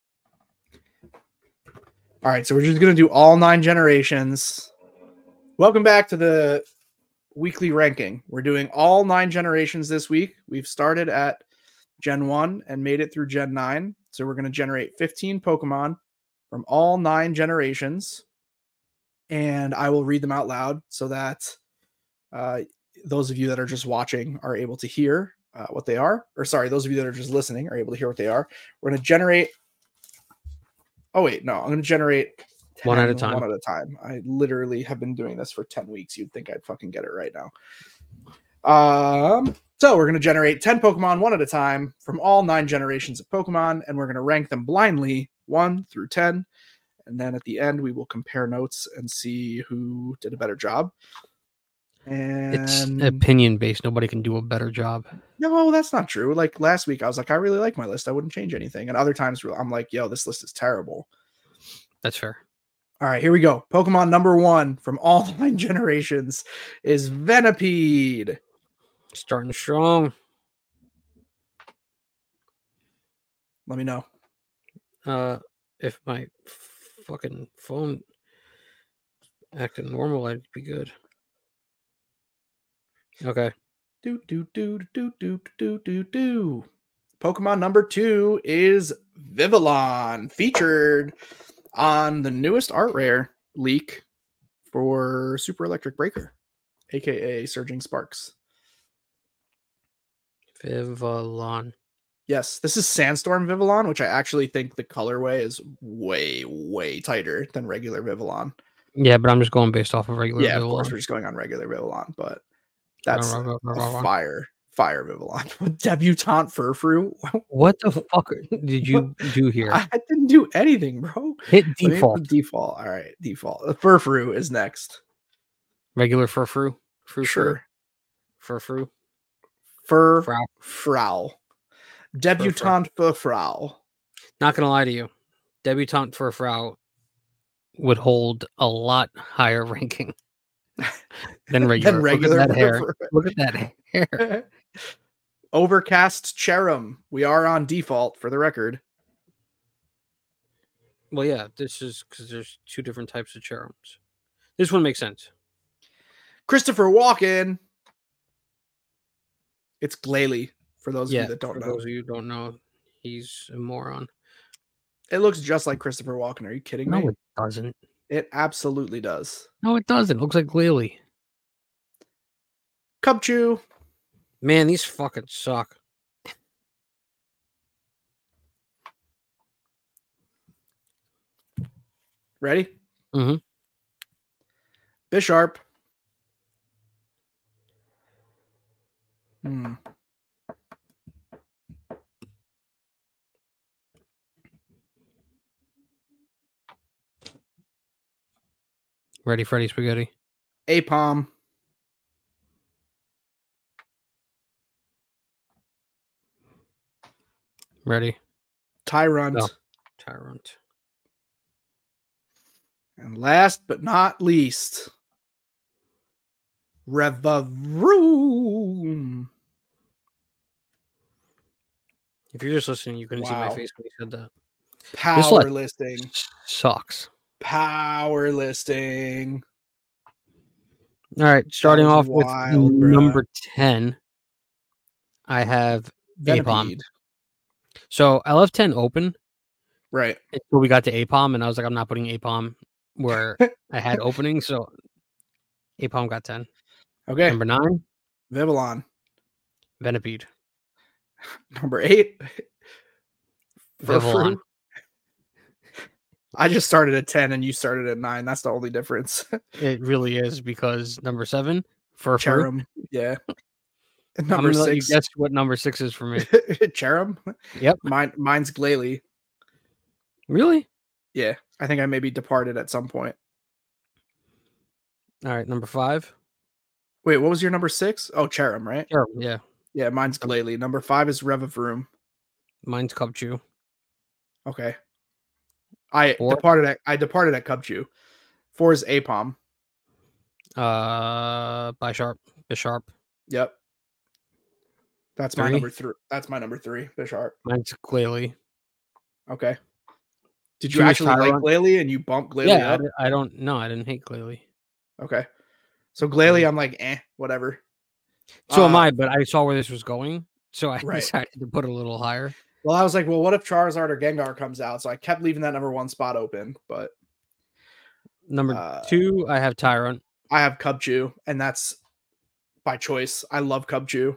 All right, so we're just going to do all 9 generations. Welcome back to the weekly ranking. We're doing all 9 generations this week. We've started at Gen 1 and made it through Gen 9. So we're going to generate 15 Pokemon from all 9 generations. And I will read them out loud so that those of you that are just watching are able to hear what they are. Or sorry, those of you that are just listening are able to hear what they are. We're going to generate... Oh, wait, no. I'm going to generate 10 One at a time. One at a time. I literally have been doing this for 10 weeks. You'd think I'd fucking get it right now. So we're going to generate 10 Pokemon one at a time from all 9 generations of Pokemon, and we're going to rank them blindly 1 through 10. And then at the end, we will compare notes and see who did a better job. And It's opinion based. Nobody can do a better job. No, that's not true. Like last week, I was like, I really like my list. I wouldn't change anything. And other times, I'm like, yo, this list is terrible. That's fair. All right, here we go. Pokemon number 1 from all 9 generations is Venipede. Starting strong. Let me know. If my fucking phone acted normal, I'd be good. Okay. Pokemon number 2 is Vivillon, featured on the newest art rare leak for Super Electric Breaker, aka Surging Sparks. Vivillon. Yes, this is Sandstorm Vivillon, which I actually think the colorway is way, way tighter than regular Vivillon. Yeah, but I'm just going based off of regular Yeah, Vivillon. of course, we're just going on regular Vivillon, but that's a fire Vivillon. Debutante Furfrou. What the fuck did you do here? I didn't do anything, bro. Hit default. Default. All right, default. Furfrou is next. Regular Furfrou? Sure. Furfrou? Furfrou. Debutante Furfrou. Not gonna lie to you. Debutante Furfrou would hold a lot higher ranking than regular. Look at that hair. Look at that hair. Overcast Cherum. We are on default for the record. Well, yeah, this is because there's 2 different types of Cherums. This one makes sense. Christopher Walken. It's Glalie, for those of you that don't know. For those of you who don't know, he's a moron. It looks just like Christopher Walken. Are you kidding me? No, it doesn't. It absolutely does. No, it doesn't. It looks like Glalie. Cubchoo. Man, these fucking suck. Ready? Mm-hmm. Bisharp. Ready, Freddy Spaghetti. Apom. Ready. Tyrunt. Oh, Tyrunt. And last but not least, Revavroom. If you're just listening, you couldn't see my face when you said that. Power listing. Sucks. Power listing. All right, starting off with number 10, I have Apom. So I left 10 open. Right. Until we got to Apom, and I was like, I'm not putting Apom where I had opening, so Apom got 10. Okay. Number 9, Vivillon. Venipede. Number 8, Vivillon. I just started at 10 and you started at 9. That's the only difference. It really is, because number 7, Cherum. Yeah. And number 6. Let you guess what number 6 is for me. Cherum? Yep. Mine's Glalie. Really? Yeah. I think I maybe departed at some point. All right, number 5. Wait, what was your number 6? Oh, Cherum, right? Cherum, yeah. Yeah, mine's Glalie. Number 5 is Revavroom. Mine's Cubchoo. Okay. I 4, departed at Cubchew. 4 is Apom. Bisharp. Yep. That's my 3, number 3. That's my number 3, Bisharp. mine's Glalie. Okay. Did you 2 is actually like Tyron. Glalie and you bump Glalie Yeah, up? I don't know. I didn't hate Glalie. Okay. So Glalie, I'm like, whatever. So am I, but I saw where this was going, so I Right. decided to put it a little higher. Well, I was like, well, what if Charizard or Gengar comes out? So I kept leaving that number 1 spot open, but Number 2, I have Tyron. I have Cubchew, and that's by choice. I love Cubchew.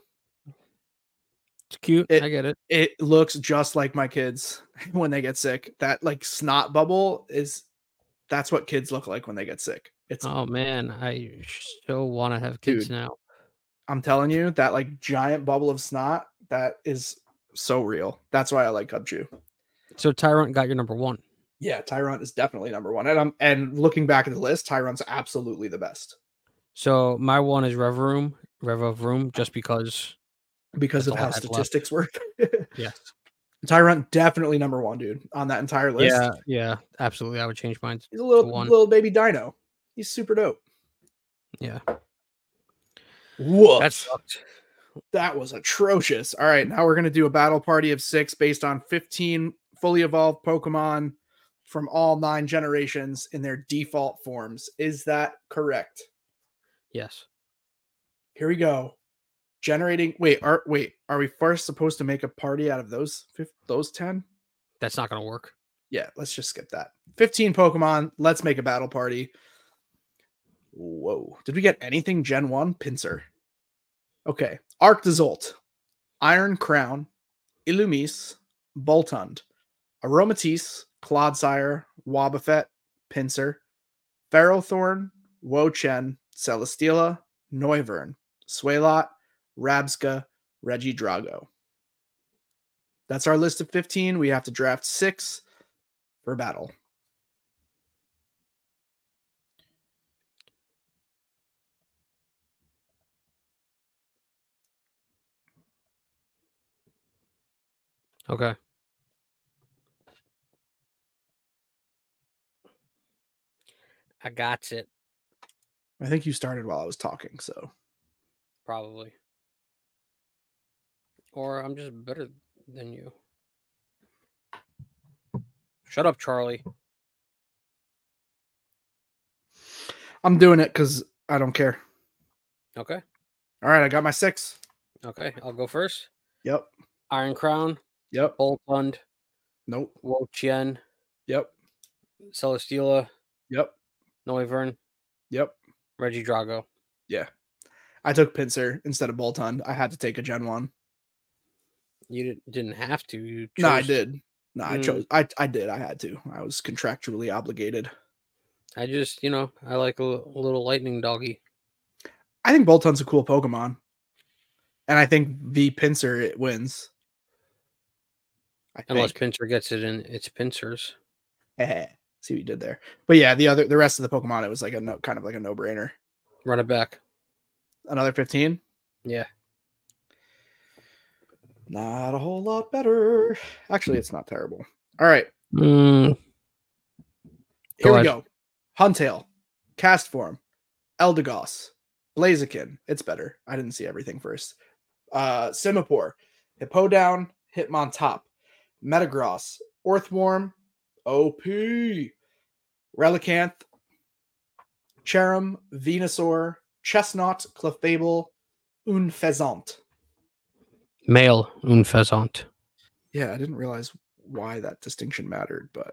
It's cute. I get it. It looks just like my kids when they get sick. That like snot bubble that's what kids look like when they get sick. Oh man, I still want to have kids now. I'm telling you, that like giant bubble of snot, that is so real. That's why I like Cubchew. So Tyrunt got your number 1. Yeah, Tyrunt is definitely number 1. And looking back at the list, Tyrunt's absolutely the best. So my 1 is Revavroom, just because of how statistics work. Yes. Tyrunt definitely number 1, dude, on that entire list. Yeah, absolutely. I would change mine. He's a little baby dino. He's super dope. Yeah. Whoa. That sucked. That was atrocious. All right, now we're going to do a battle party of 6 based on 15 fully evolved Pokemon from all 9 generations in their default forms. Is that correct? Yes. Here we go. Generating. Are we first supposed to make a party out of those 10? That's not going to work. Yeah, let's just skip that. 15 Pokemon. Let's make a battle party. Whoa. Did we get anything Gen 1? Pinsir. Okay. Arctozolt, Iron Crown, Illumise, Boltund, Aromatisse, Clodsire, Wobbuffet, Pinsir, Ferrothorn, Wo-Chien, Celesteela, Noivern, Swalot, Rabska, Regidrago. That's our list of 15. We have to draft 6 for battle. Okay. I got it. I think you started while I was talking, so. Probably. Or I'm just better than you. Shut up, Charlie. I'm doing it because I don't care. Okay. All right, I got my 6. Okay, I'll go first. Yep. Iron Crown. Yep. Boltund. Nope. Wo-Chien. Yep. Celesteela. Yep. Noivern. Yep. Regidrago. Yeah. I took Pinsir instead of Boltund. I had to take a Gen 1. You didn't have to. You chose. No, I did. No, I chose. I did. I had to. I was contractually obligated. I just, I like a little lightning doggy. I think Boltund's a cool Pokemon. And I think the Pinsir, it wins. Unless Pinsir gets it in its pincers. See what you did there. But yeah, the rest of the Pokemon, it was like kind of like a no-brainer. Run it back. Another 15? Yeah. Not a whole lot better. Actually, it's not terrible. All right. Here we go. Huntail, Castform, Eldegoss, Blaziken. It's better. I didn't see everything first. Simipour, Hippowdon, Hitmontop, Metagross, Orthworm, OP, Relicanth, Cherim, Venusaur, Chestnut, Clefable, Unfezant. Male Unfezant. Yeah, I didn't realize why that distinction mattered, but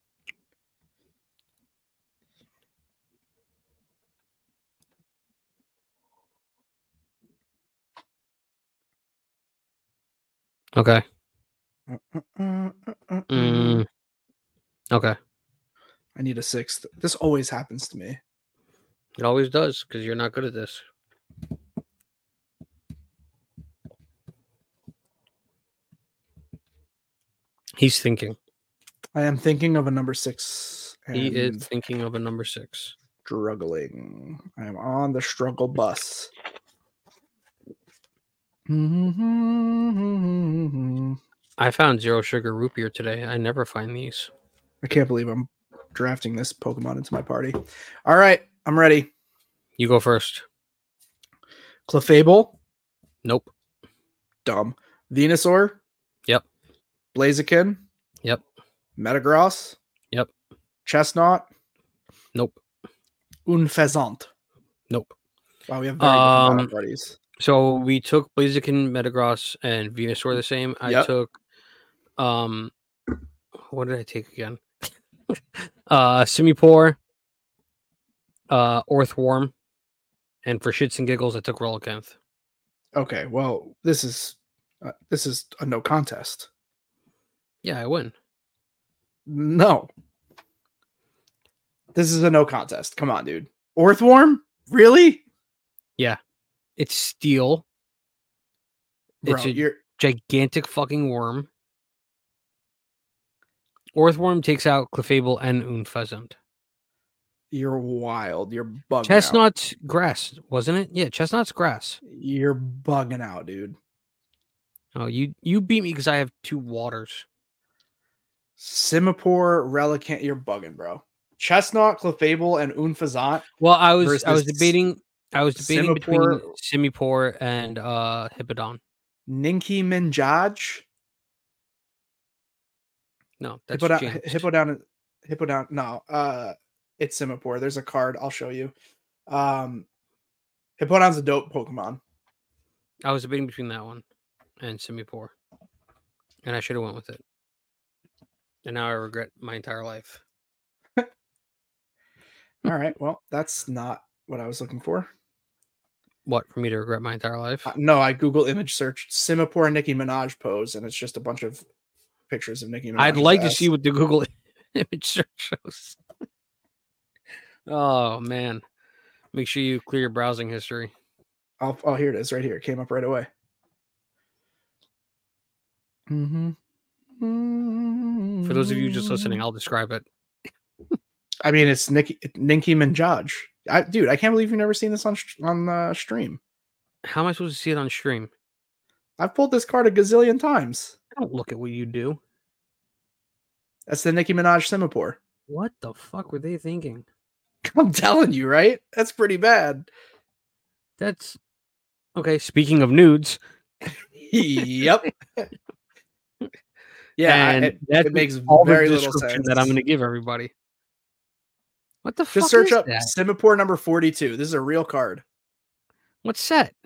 okay. Okay. I need a 6th. This always happens to me. It always does, because you're not good at this. He's thinking. I am thinking of a number 6. He is thinking of a number 6. Struggling. I am on the struggle bus. I found zero sugar root beer today. I never find these. I can't believe I'm drafting this Pokemon into my party. All right, I'm ready. You go first. Clefable. Nope. Dumb. Venusaur. Yep. Blaziken. Yep. Metagross. Yep. Chestnut. Nope. Unfezant. Nope. Wow, we have very different battle buddies. So we took Blaziken, Metagross, and Venusaur the same. I took what did I take again? Simipour, Orthworm, and for shits and giggles, I took Relicanth. Okay, well, this is a no contest. Yeah, I win. No. This is a no contest. Come on, dude. Orthworm? Really? Yeah. It's steel. Bro, it's a gigantic fucking worm. Orthworm takes out Clefable and Unfezant. You're wild. You're bugging Chestnut's grass, wasn't it? Yeah, Chestnut's grass. You're bugging out, dude. Oh, you beat me because I have 2 waters. Simipour, Relicanth. You're bugging, bro. Chestnut, Clefable, and Unfezant. Well, I was debating between Simipour and Hippowdon. Ninki Minjaj. No, that's Hippowdon. No, it's Simipour. There's a card. I'll show you. Hippowdon's a dope Pokemon. I was debating between that one and Simipour, and I should have went with it. And now I regret my entire life. All right. Well, that's not what I was looking for. What, for me to regret my entire life? No, I Google image searched Simipour Nicki Minaj pose, and it's just a bunch of pictures of Nicki Minaj. I'd like to see what the Google image search shows. Oh, man. Make sure you clear your browsing history. Oh, here it is, right here. It came up right away. For those of you just listening, I'll describe it. I mean, it's Ninki Minjaj. Dude, I can't believe you've never seen this on stream. How am I supposed to see it on stream? I've pulled this card a gazillion times. I don't look at what you do. That's the Nicki Minaj Simipour. What the fuck were they thinking? I'm telling you, right? That's pretty bad. That's okay. Speaking of nudes. Yep. Yeah, and it makes all very the little sense that I'm going to give everybody. What the fuck? Just search up that? Simipour number 42. This is a real card. What set?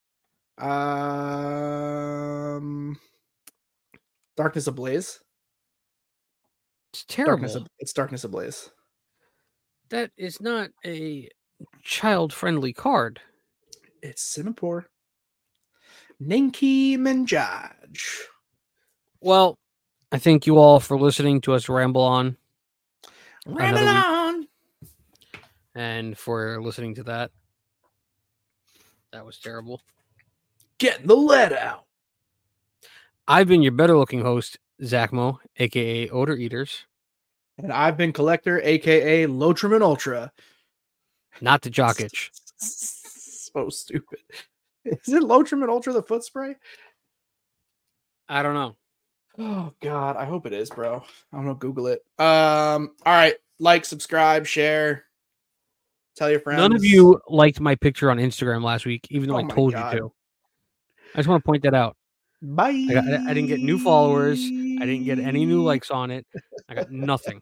Darkness Ablaze. It's terrible. It's Darkness Ablaze. That is not a child-friendly card. It's Simipour. Ninki Minjaj. Well, I thank you all for listening to us ramble on. Ramble on. And for listening to that. That was terrible. Getting the lead out. I've been your better looking host, Zach Mo, aka Odor Eaters. And I've been Collector, aka Lotrimin Ultra. Not the Jock Itch. So stupid. Is it Lotrimin Ultra the foot spray? I don't know. Oh God, I hope it is, bro. I'm gonna Google it. All right. Like, subscribe, share, tell your friends. None of you liked my picture on Instagram last week, even though I told you to. I just want to point that out. Bye. I didn't get new followers. I didn't get any new likes on it. I got nothing.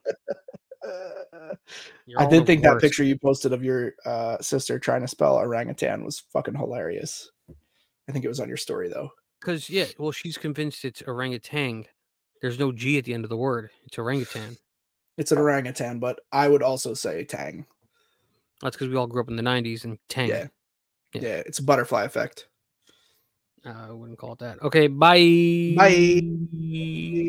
I did think that picture you posted of your sister trying to spell orangutan was fucking hilarious. I think it was on your story though. Because she's convinced it's orangutan. There's no G at the end of the word. It's orangutan. It's an orangutan, but I would also say tang. That's because we all grew up in the 90s and tang. Yeah, it's a butterfly effect. I wouldn't call it that. Okay, bye. Bye.